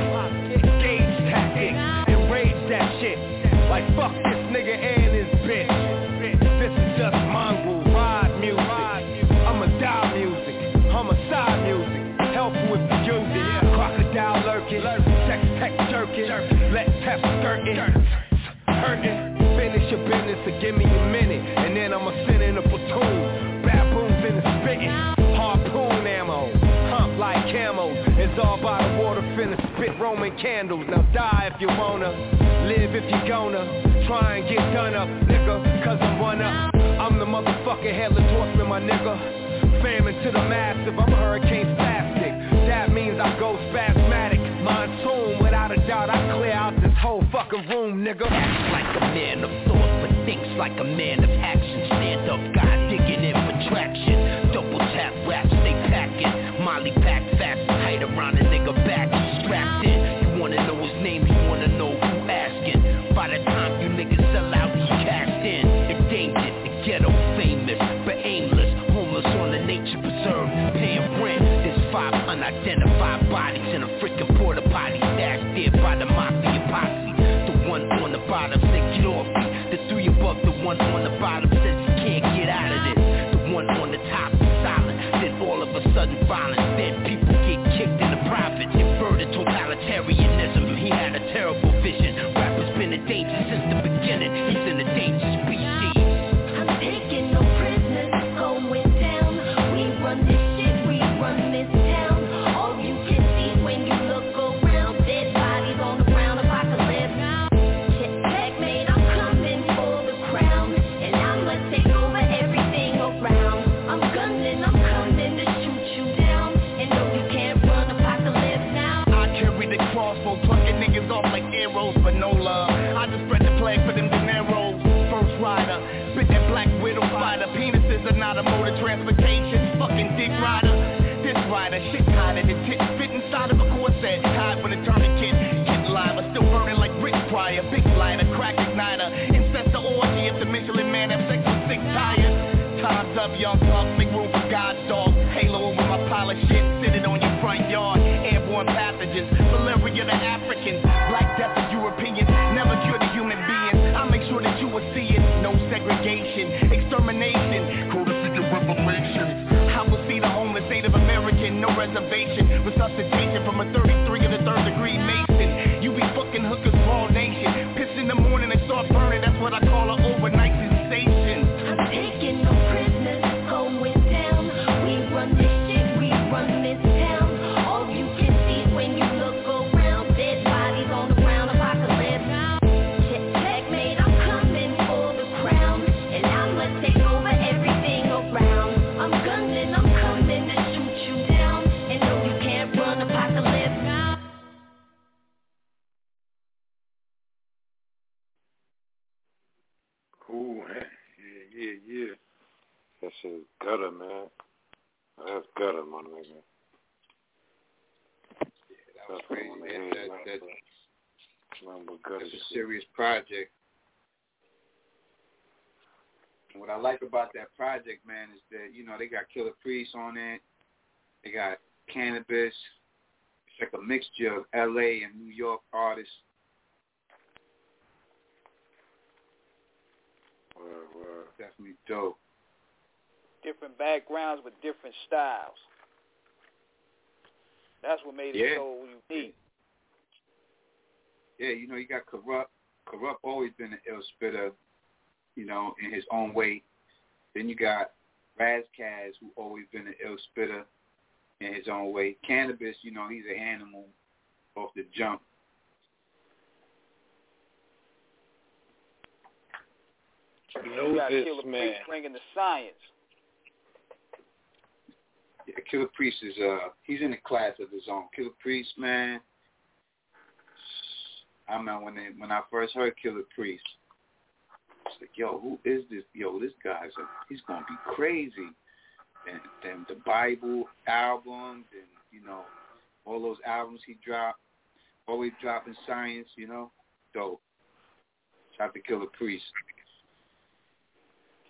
Gauge tactics, enrage that shit. Like fuck this nigga and his bitch. This is just mongrel ride music. I'ma die music, homicide music. Helpful if you use it. Crocodile lurking, sex tech jerking. Let's have skirting, hurting. Finish your business or give me a minute, and then I'ma send in a platoon. Baboons in the spitting, harpoon ammo, hump like camels. It's all by the water, finna spit Roman candles. Now die if you wanna, live if you gonna. Try and get done up, nigga, cause I'm one up. I'm the motherfucking headless horseman, my nigga. Famine to the massive, I'm hurricane spastic. That means I go spasmatic. Monsoon, without a doubt, I clear out this whole fucking room, nigga. Acts like a man of thought, but thinks like a man of action. Stand up, guy digging in for traction. Double tap raps, they packing. Molly pack fast, tight around a nigga back, he's strapped in. You wanna know his name, you wanna know who asking. By the time you niggas sell out, he cast in. Endangered, the ghetto famous, but aimless. Homeless on the nature preserve, paying rent. There's five unidentified bodies in a freaking porta potty stashed there by the mafia posse. The one on the bottom said get off me. The three above the one on the bottom says you can't get out of this. The one on the top is silent. Then all of a sudden violence. Then people get kicked in the profits. Inverted totalitarianism. He had a terrible vision. Rapper's been a danger since the beginning. He's in a dangerous species. I'm taking no prisoners, going down. We run this shit, we run this town. All you can see when you look around, dead bodies on the ground, apocalypse. Checkmate, I'm coming for the crown, and I'ma take over everything around. I'm gunning, I'm coming to shoot you down, and no, you can't run apocalypse now. I carry the crossbow, plucking niggas off like arrows, but no love. I just spread the plague for them dineros. First rider, spit that black widow fighter. Penises are not a mode of transportation. Fucking dick rider. This rider, shit tighter than tits fit inside of a corset. Tied with a tourniquet. Kid live, still burning like Rick Pryor. Big lighter, crack igniter. Incest the orgy if the mentally man have sex with sick tires. Time's up, young punk, make room for God's dog. Halo over my pile of shit, sitting on your front yard. Airborne pathogens, malaria to Africans. Black death to Europeans, never cure the human being. I make sure that you will see it. No segregation, extermination, code of figure revelations. I will see the homeless Native American, no reservation. Resuscitation from a thirty-three of the third degree Mason. You be fucking hookers, raw nation. Piss in the morning and start burning, that's what I call an overnight sensation. I'm taking no prisoners, going down. We run this shit, we run this town. All you can see when you look around, dead bodies on the ground, apocalypse. Checkmate, I'm coming for the crown, and I'ma take over everything around. I'm gunning, I'm coming to shoot you down, and no, you can't run apocalypse now. Ooh, man. Yeah, yeah, yeah. That shit is gutter, man. That's gutter, my nigga. Yeah, that was crazy, man. That, that, that was a serious project. And what I like about that project, man, is that, you know, they got Killer Priest on it. They got Cannabis. It's like a mixture of L A and New York artists. Word, word. Definitely dope. Different backgrounds with different styles. That's what made it Yeah. so unique. Yeah, you know, you got Corrupt. Corrupt always been an ill spitter, you know, in his own way. Then you got Razkaz, who always been an ill spitter in his own way. Cannabis, you know, he's an animal off the jump. You know got this, Killer man. Priest bringing the science. Yeah, Killer Priest is uh he's in a class of his own. Killer Priest, man. I remember when they, when I first heard Killer Priest, it's like, yo, who is this? Yo, this guy's a, he's gonna be crazy. And then the Bible albums and you know all those albums he dropped, always dropping science, you know, dope. Shout out to Killer Priest.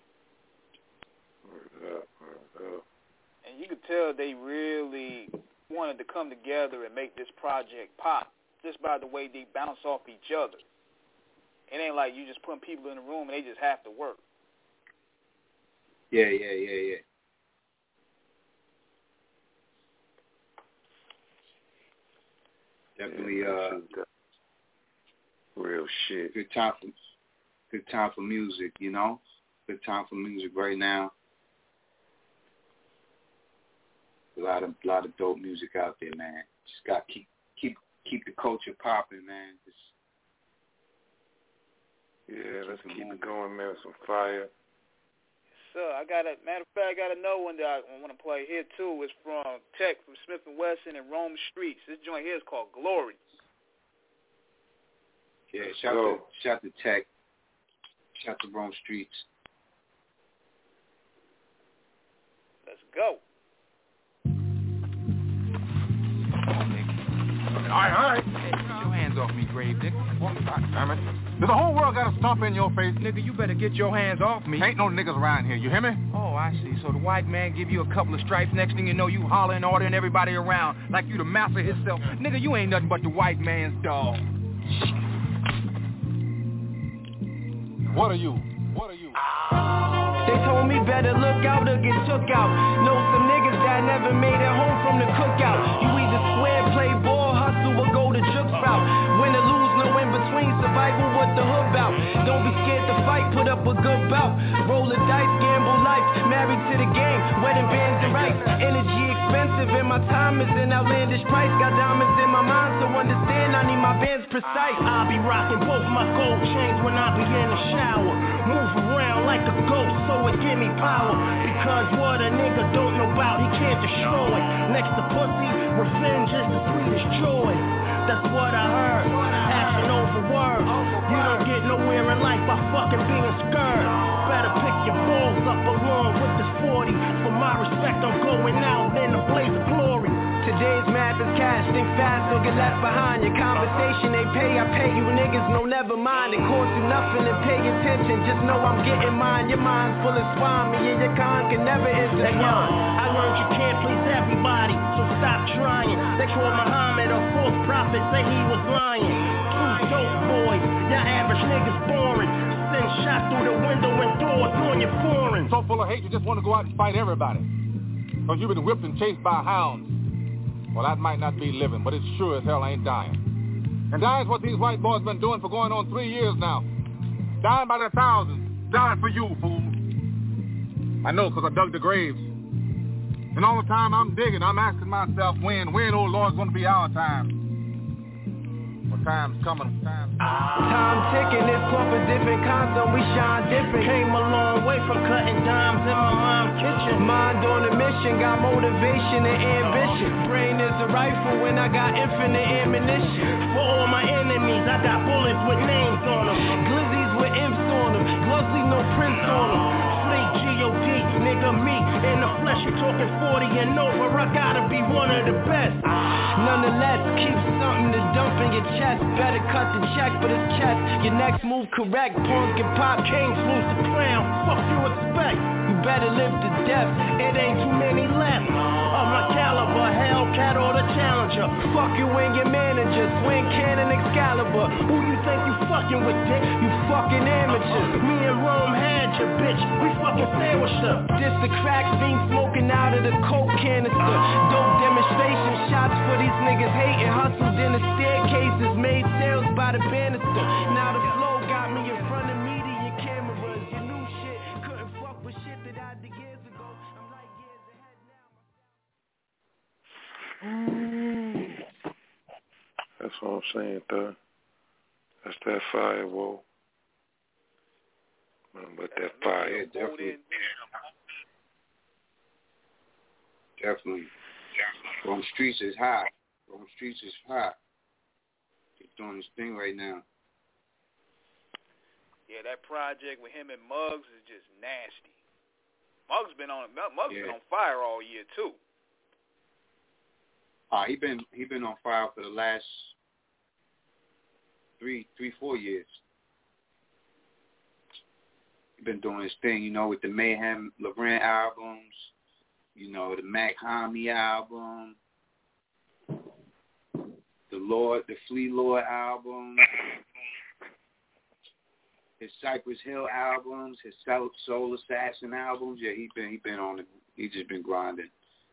And you could tell they really wanted to come together and make this project pop just by the way they bounce off each other. It ain't like you just putting people in the room and they just have to work. Yeah, yeah, yeah, yeah. Definitely, uh, real shit. Good time for good time for music, you know. Good time for music right now. A lot of lot of dope music out there, man. Just got to keep keep keep the culture popping, man. Just, yeah, let's keep it going, man. Some fire. So I got a matter of fact, I got another one that I want to play here too. It's from Tech from Smith and Wesson and Rome Streets. This joint here is called Glory. Yeah, shout to shout to Tech, shout to Rome Streets. Let's go. All right, all right. Hey, get your hands off me, grave nigga. What? Damn it. Does the whole world got to stomp in your face? Nigga, you better get your hands off me. Ain't no niggas around here, you hear me? Oh, I see. So the white man give you a couple of stripes. Next thing you know, you hollering, ordering everybody around like you the master himself. Nigga, you ain't nothing but the white man's dog. What are you? What are you? They told me better look out or get took out. Know some niggas that never made it home from the cookout. You either swear, play ball, hustle, or go the juke route. Win or lose, no in between, survival what the hood bout. Don't be scared to fight, put up a good bout. Roll the dice, gamble life, married to the game, wedding bands and rights. Energy expensive and my time is an outlandish price. Got diamonds in my mind, so understand I need my bands precise. I'll be rocking both my gold chains when I be in the shower. Move around like a ghost, so it give me power. Because what a nigga don't know about, he can't destroy. Next to pussy, revenge is the sweetest joy. That's what I heard, action over words. You don't get nowhere in life by fucking being scared. Better pick your balls up along with this forty. For my respect, I'm going out in a blaze of glory. Today's math is cash, think fast, don't get left behind. Your conversation they pay, I pay you niggas, no never mind. It costs you nothing to pay attention, just know I'm getting mine. Your mind's full of swine, me and your con can never intertwine. I learned you can't please everybody, so stop trying. They call Muhammad a false prophet, say he was lying. Two dope boys, your average niggas boring. Send shot through the window and doors on your foreign. So full of hate you just want to go out and fight everybody. Cause you've been whipped and chased by hounds. Well, that might not be living, but it sure as hell ain't dying. And dying's what these white boys been doing for going on three years now. Dying by the thousands. Dying for you, fool. I know, because I dug the graves. And all the time I'm digging, I'm asking myself, when, when, oh Lord, gonna be our time? Well, time's coming. Time, time ticking, this cloth is different concept, we shine different. Came a long way from cutting dimes in my mom's kitchen. Mind on a mission, got motivation and ambition. Brain is a rifle when I got infinite ammunition. For all my enemies, I got bullets with names on them. Glizzies with imps on them. Gluzzy, no prints on them. Fleet G O D, nigga me, in the flesh, you talking forty and over, I gotta be one of the best. Nonetheless, keep something to dump in your chest. Better cut the check for this chest. Your next move correct, pawns get pop, kings lose the crown. Fuck you expect? You better live to death, it ain't too many left. Of my caliber, Hellcat or the Challenger. Fuck you and your manager, swing cannon Excalibur. Who you think you fucking with, dick? You fucking amateur. Me and Rome had your bitch, we fucking sandwiched her. This the crack fiend smoking out of the coke canister. Dope demonstration shots for these niggas hating. Hustled in the staircases, made sales by the banister. Now the flow got me in front of media cameras. You knew shit, couldn't fuck with shit that I did years ago. I'm like years ahead now. That's what I'm saying, though. That's that fire, whoa. But that fire, yeah, definitely. Definitely. Rome Streets is hot. Rome Streets is hot. He's doing his thing right now. Yeah, that project with him and Muggs is just nasty. Muggs been on Muggs yeah. been on fire all year too. Ah, uh, he been he been on fire for the last three three four years. He been doing his thing, you know, with the Mayhem Laurent albums, you know, the Mac Homie album, Lord, the Flea Lord album, his Cypress Hill albums, his Soul Assassin albums. Yeah, he been he been on it. He just been grinding.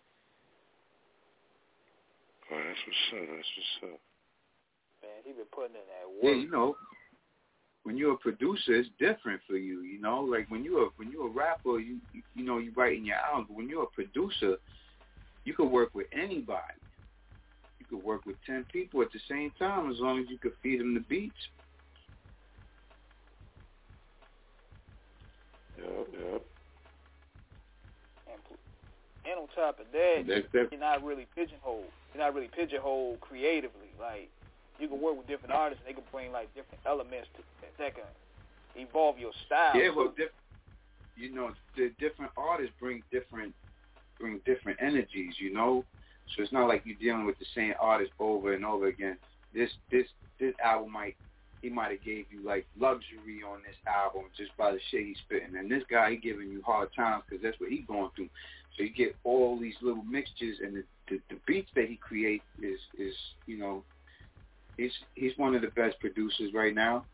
Oh, that's what's up. That's what's up. Man, he been putting in that work. Yeah, you know, when you're a producer, it's different for you. You know, like when you're a, when you're a rapper, you you know you writing your album. But when you're a producer, you could work with anybody. You could work with ten people at the same time as long as you could feed them the beats. Yep, yep. And, and on top of that, That's, that's, you're not really pigeonholed. You're not really pigeonholed creatively. Like, you can work with different artists, and they can bring, like, different elements to, that can evolve your style. Yeah, well, diff- you know, the different artists bring different bring different energies, you know? So it's not like you're dealing with the same artist over and over again. This this this album might, he might have gave you, like, luxury on this album just by the shit he's spitting. And this guy, he giving you hard times because that's what he's going through. So you get all these little mixtures, and the, the, the beats that he creates is, is, you know, he's, he's one of the best producers right now.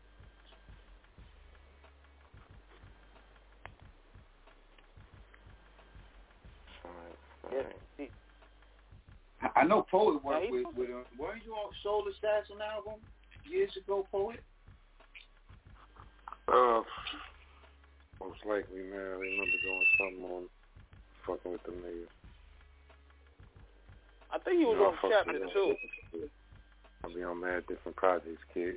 Yeah. I know Poet worked with, with him. Weren't you on Soul Assassin album years ago, Poet? Uh, most likely, man. I remember doing something on fucking with them niggas. I think he was you know, on chapter two. I'll be on mad different projects, kid.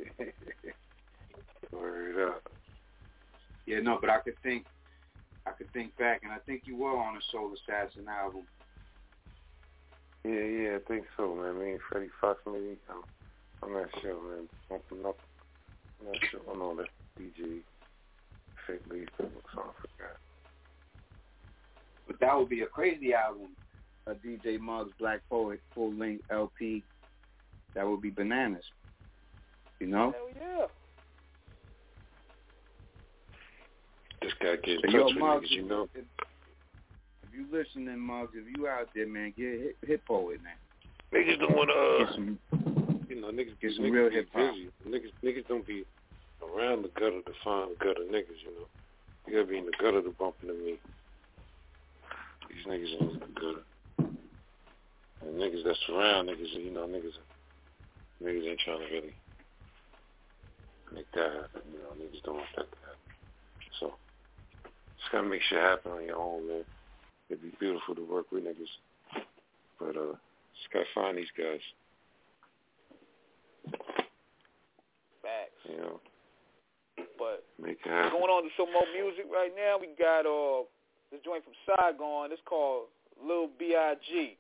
Word up. Yeah, no, but I could think, I could think back, and I think you were on a Soul Assassin album. Yeah, yeah, I think so, man. Me and Freddie Fox, maybe. I'm, I'm not sure, man. I'm not, I'm not sure. I know that D J Fake Leaf song, I forgot. But that would be a crazy album. A D J Muggs Black Poet full-length L P. That would be bananas. You know? Hell yeah. Just gotta get in so touch yo, with Muggs, niggas, you know? If, if you listening, Muggs, if you out there, man, get hit, hit Poet, man. Niggas don't want to, get some, you know, niggas, get some niggas real be hip-hop. busy. Niggas, niggas don't be around the gutter to find gutter niggas, you know? You gotta be in the gutter to bump into me. These niggas ain't in the gutter. And niggas that's around, niggas, you know, niggas, niggas ain't trying to really make that happen, you know, niggas don't want that to happen. So, just gotta make shit happen on your own, man. It'd be beautiful to work with niggas. But, uh, just gotta find these guys. Facts. You know. But make it happen. Going on to some more music right now, we got uh this joint from Saigon. It's called Lil B I G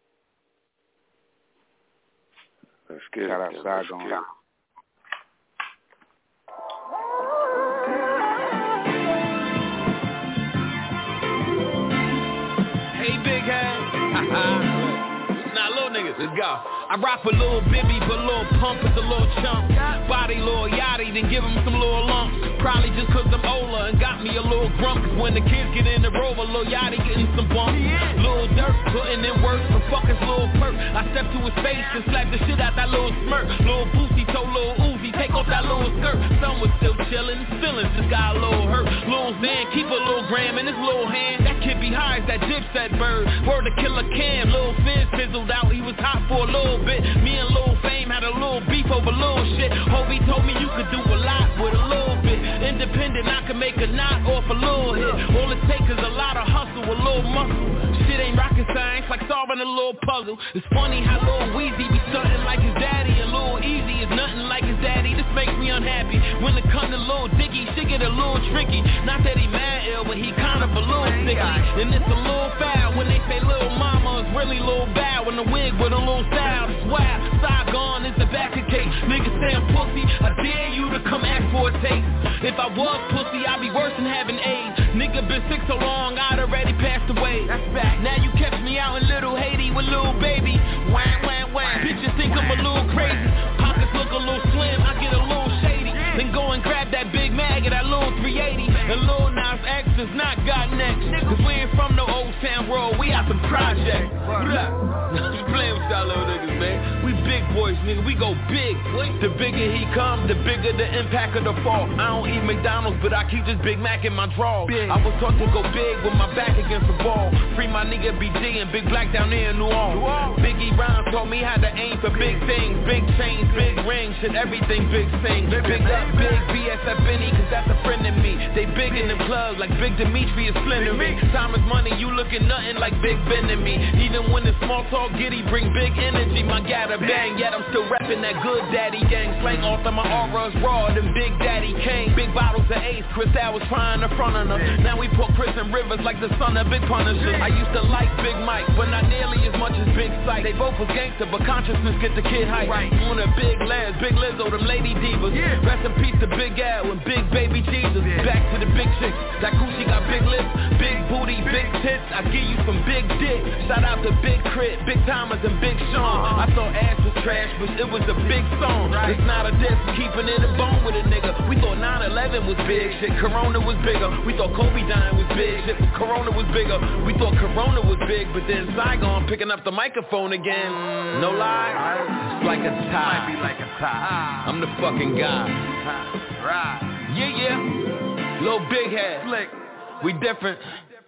Let's get Shout it. out Let's Saigon. get it. Hey, big head. Nah, little niggas, let's go. I rock with Lil Bibby, but Lil Pump is a little chump. Body Lil Yachty, then give him some little lumps. Probably just cause I'm older and got me a little grump. Cause when the kids get in the Rover, Lil Yachty getting some bumps. Lil Durk putting in work for fucking Lil Perk. I stepped to his face and slapped the shit out that little smirk. Lil Boosie told Lil Uzi, take off that little skirt. Some was still chillin', his feelings just got a little hurt. Lil Xan, keep a little gram in his little hand. That kid be high as that Dipset bird. Word to Killer Cam, Lil Fizz fizzled out, he was hot for a little bit. Me and Lil Fame had a little beef over little shit. Hobie told me you could do a lot with a little bit. Independent, I can make a knot off a little hit. All it takes is a lot of hustle, a little muscle. Shit ain't rocket science, like solving a little puzzle. It's funny how Lil Weezy be stunting like his daddy, and Lil Easy is nothing like his daddy. This makes me unhappy. When it comes to Lil Dicky, shit get a little tricky. Not that he mad ill, but he kind of a little sickly. And it's a little foul when they say Lil Mama is really Lil Bow in the wig with a little style. It's wild. Saigon is the back of cake. Niggas saying pussy, I dare you to come ask for a taste. If I was pussy, I'd be worse than having AIDS. Nigga been sick so long, I'd already passed away. That's back. Now you catch me out in Little Haiti with Lil Baby. Wham, wham, wham. Bitches think I'm a little crazy. Pockets look a little slim, I get a little shady. Then go and grab that Big Mag at that little three eighty. And Lil Nas X is not got next. Cause we ain't from no old town road, we out some projects. Just playing with y'all little niggas, man. We big boys, nigga, we go big. The bigger he comes, the bigger the impact of the fall. I don't eat McDonald's, but I keep this Big Mac in my drawer. I was taught to go big with my back against the ball. Free my nigga B D and Big Black down there in New Orleans. Biggie Rhymes taught me how to aim for big things. Big chains, big rings, shit, everything big things. Big up, big B S F Benny, cause that's a friend of me. They big in the clubs like Big Dimitri is splendering. Time is money, you looking nothing like Big Ben to me. Even when it's small talk, Giddy bring big energy. My got a bang, yet I'm still repping that good daddy gang. Slang off of my auras raw, than Big Daddy Kane. Big bottles of Ace, Chris Al was trying to front of them. Now we put Chris in rivers like the son of Big Punisher. I used to like Big Mike, but not nearly as much as Big Sight. They both was gangster, but consciousness get the kid hype. Right. On a Big Les, Big Lizzo, them lady divas. Yeah. Rest in peace to Big Al and Big Baby Jesus. Yeah. Back to the big chicks. That coochie got big lips, big booty, big tits. I give you some big dick. Shout out to Big Crit, Big Thomas and Big Sean. I thought ass was trash, but it was a big song. Right. It's not a diss, keeping it a bone with a nigga. We thought nine eleven was big shit, Corona was bigger. We thought Kobe dying was big shit, but Corona was bigger. We thought Corona was big, but then Saigon picking up the microphone again. No lie, it's like a tie. Might be like a tie. I'm the fucking guy. Right. Yeah, yeah. Little big head. Slick. We different.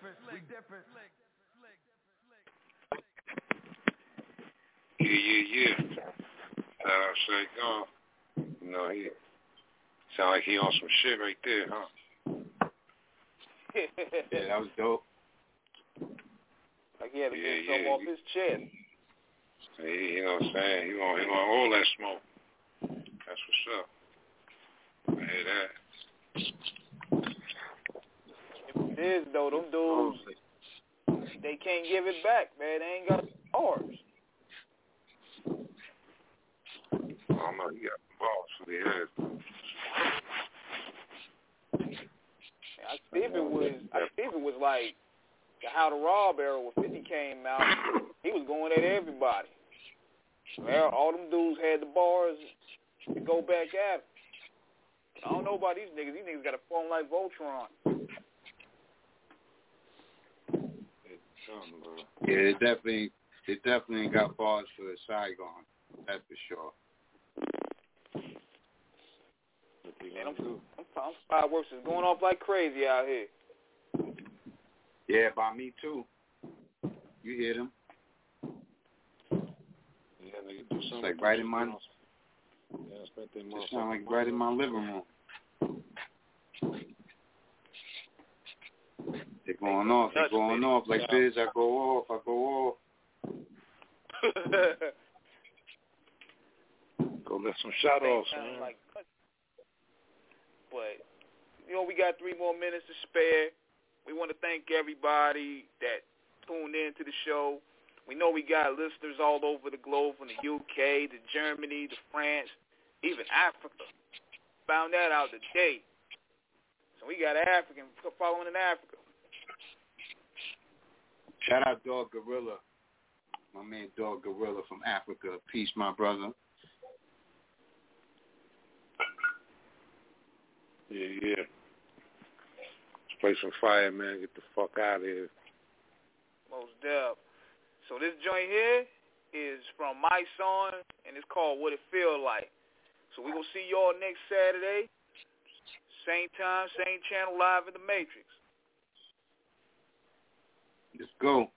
Yeah, yeah, yeah. Shout out Saigon. You know, he sound like he on some shit right there, huh? Yeah, that was dope. Like he had to yeah, get yeah, something off yeah. his chest. Hey, you know what I'm saying? He want, he want all that smoke. That's what's up. I hear that. It is, though. Them dudes, they can't give it back, man. They ain't got bars. I don't know. He got balls for the head. I think it was, I think it was like the How to Rob era when fifty came out. He was going at everybody. Well, all them dudes had the bars to go back at him. I don't know about these niggas. These niggas got a phone like Voltron. Yeah, it definitely, it definitely got bars for Saigon. That's for sure. Man, them, them, them fireworks is going off like crazy out here. Yeah, by me too. You hear them? Yeah, they do something. It's like right in my. Yeah, it sound like right in my living room. They're going off. They're going off like this. I go off. I go off. Go let some shot offs, man. Like, but you know, we got three more minutes to spare. We want to thank everybody that tuned in to the show. We know we got listeners all over the globe, from the U K to Germany to France, even Africa. Found that out today. So we got African following in Africa. Shout out Dog Gorilla, my man Dog Gorilla from Africa. Peace, my brother. Yeah, yeah. Let's play some fire, man. Get the fuck out of here. Most def. So this joint here is from my son, and it's called What It Feel Like. So we're going to see y'all next Saturday. Same time, same channel, live in the Matrix. Let's go.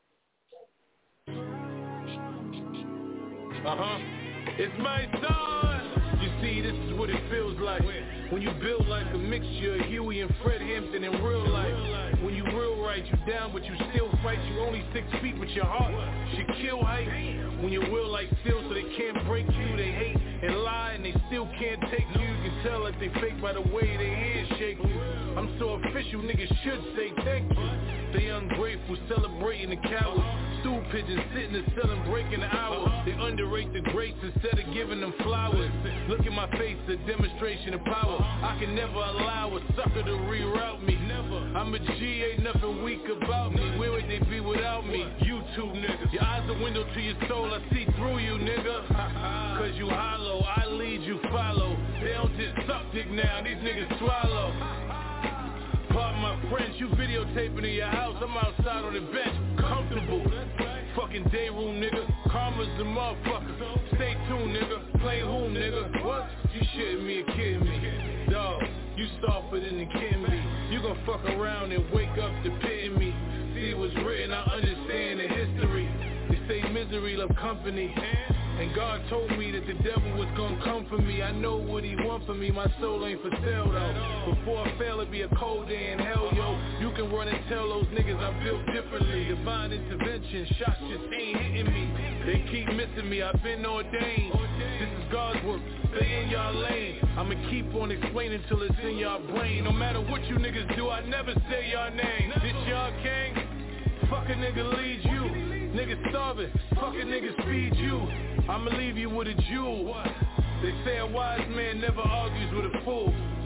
Uh-huh. It's my son. You see, this is what it feels like. When you build like a mixture of Huey and Fred Hampton in real life. When you real right, you down, but you still fight. You only six feet, but your heart should kill height. When you will like steel, so they can't break you. They hate and lie, and they still can't take you. You can tell that they fake by the way they handshake you. I'm so official, niggas should say thank you. They ungrateful, celebrating the cowards. Stool pigeons sitting and selling, breaking the hour. They underrate the greats instead of giving them flowers. Look at my face, a demonstration of power. I can never allow a sucker to reroute me. Never. I'm a G, ain't nothing weak about me. Where would they be without me? YouTube niggas. Your eyes a window to your soul, I see through you, nigga. Cause you hollow, I lead, you follow. They don't just suck dick now, these niggas swallow. Pardon my French, you videotaping in your house, I'm outside on the bench, comfortable. Fucking day room, nigga. Karma's the motherfucker. Stay tuned. better than kidding me. You gon' fuck around and wake up to pitting me. See what's written, I understand the history. They say misery love company, and God told me that the devil was gonna come for me. I know what he want for me, my soul ain't for sale though. Before I fail, it be a cold day in hell, yo. You can run and tell those niggas I'm built differently. Divine intervention, shots just ain't hitting me. They keep missing me, I've been ordained. This is God's work, stay in y'all lane. I'ma keep on explaining till it's in y'all brain. No matter what you niggas do, I never say y'all name. This y'all king, fuck a nigga lead you. Niggas starving, fucking niggas feed you. I'ma leave you with a jewel. They say a wise man never argues with a fool.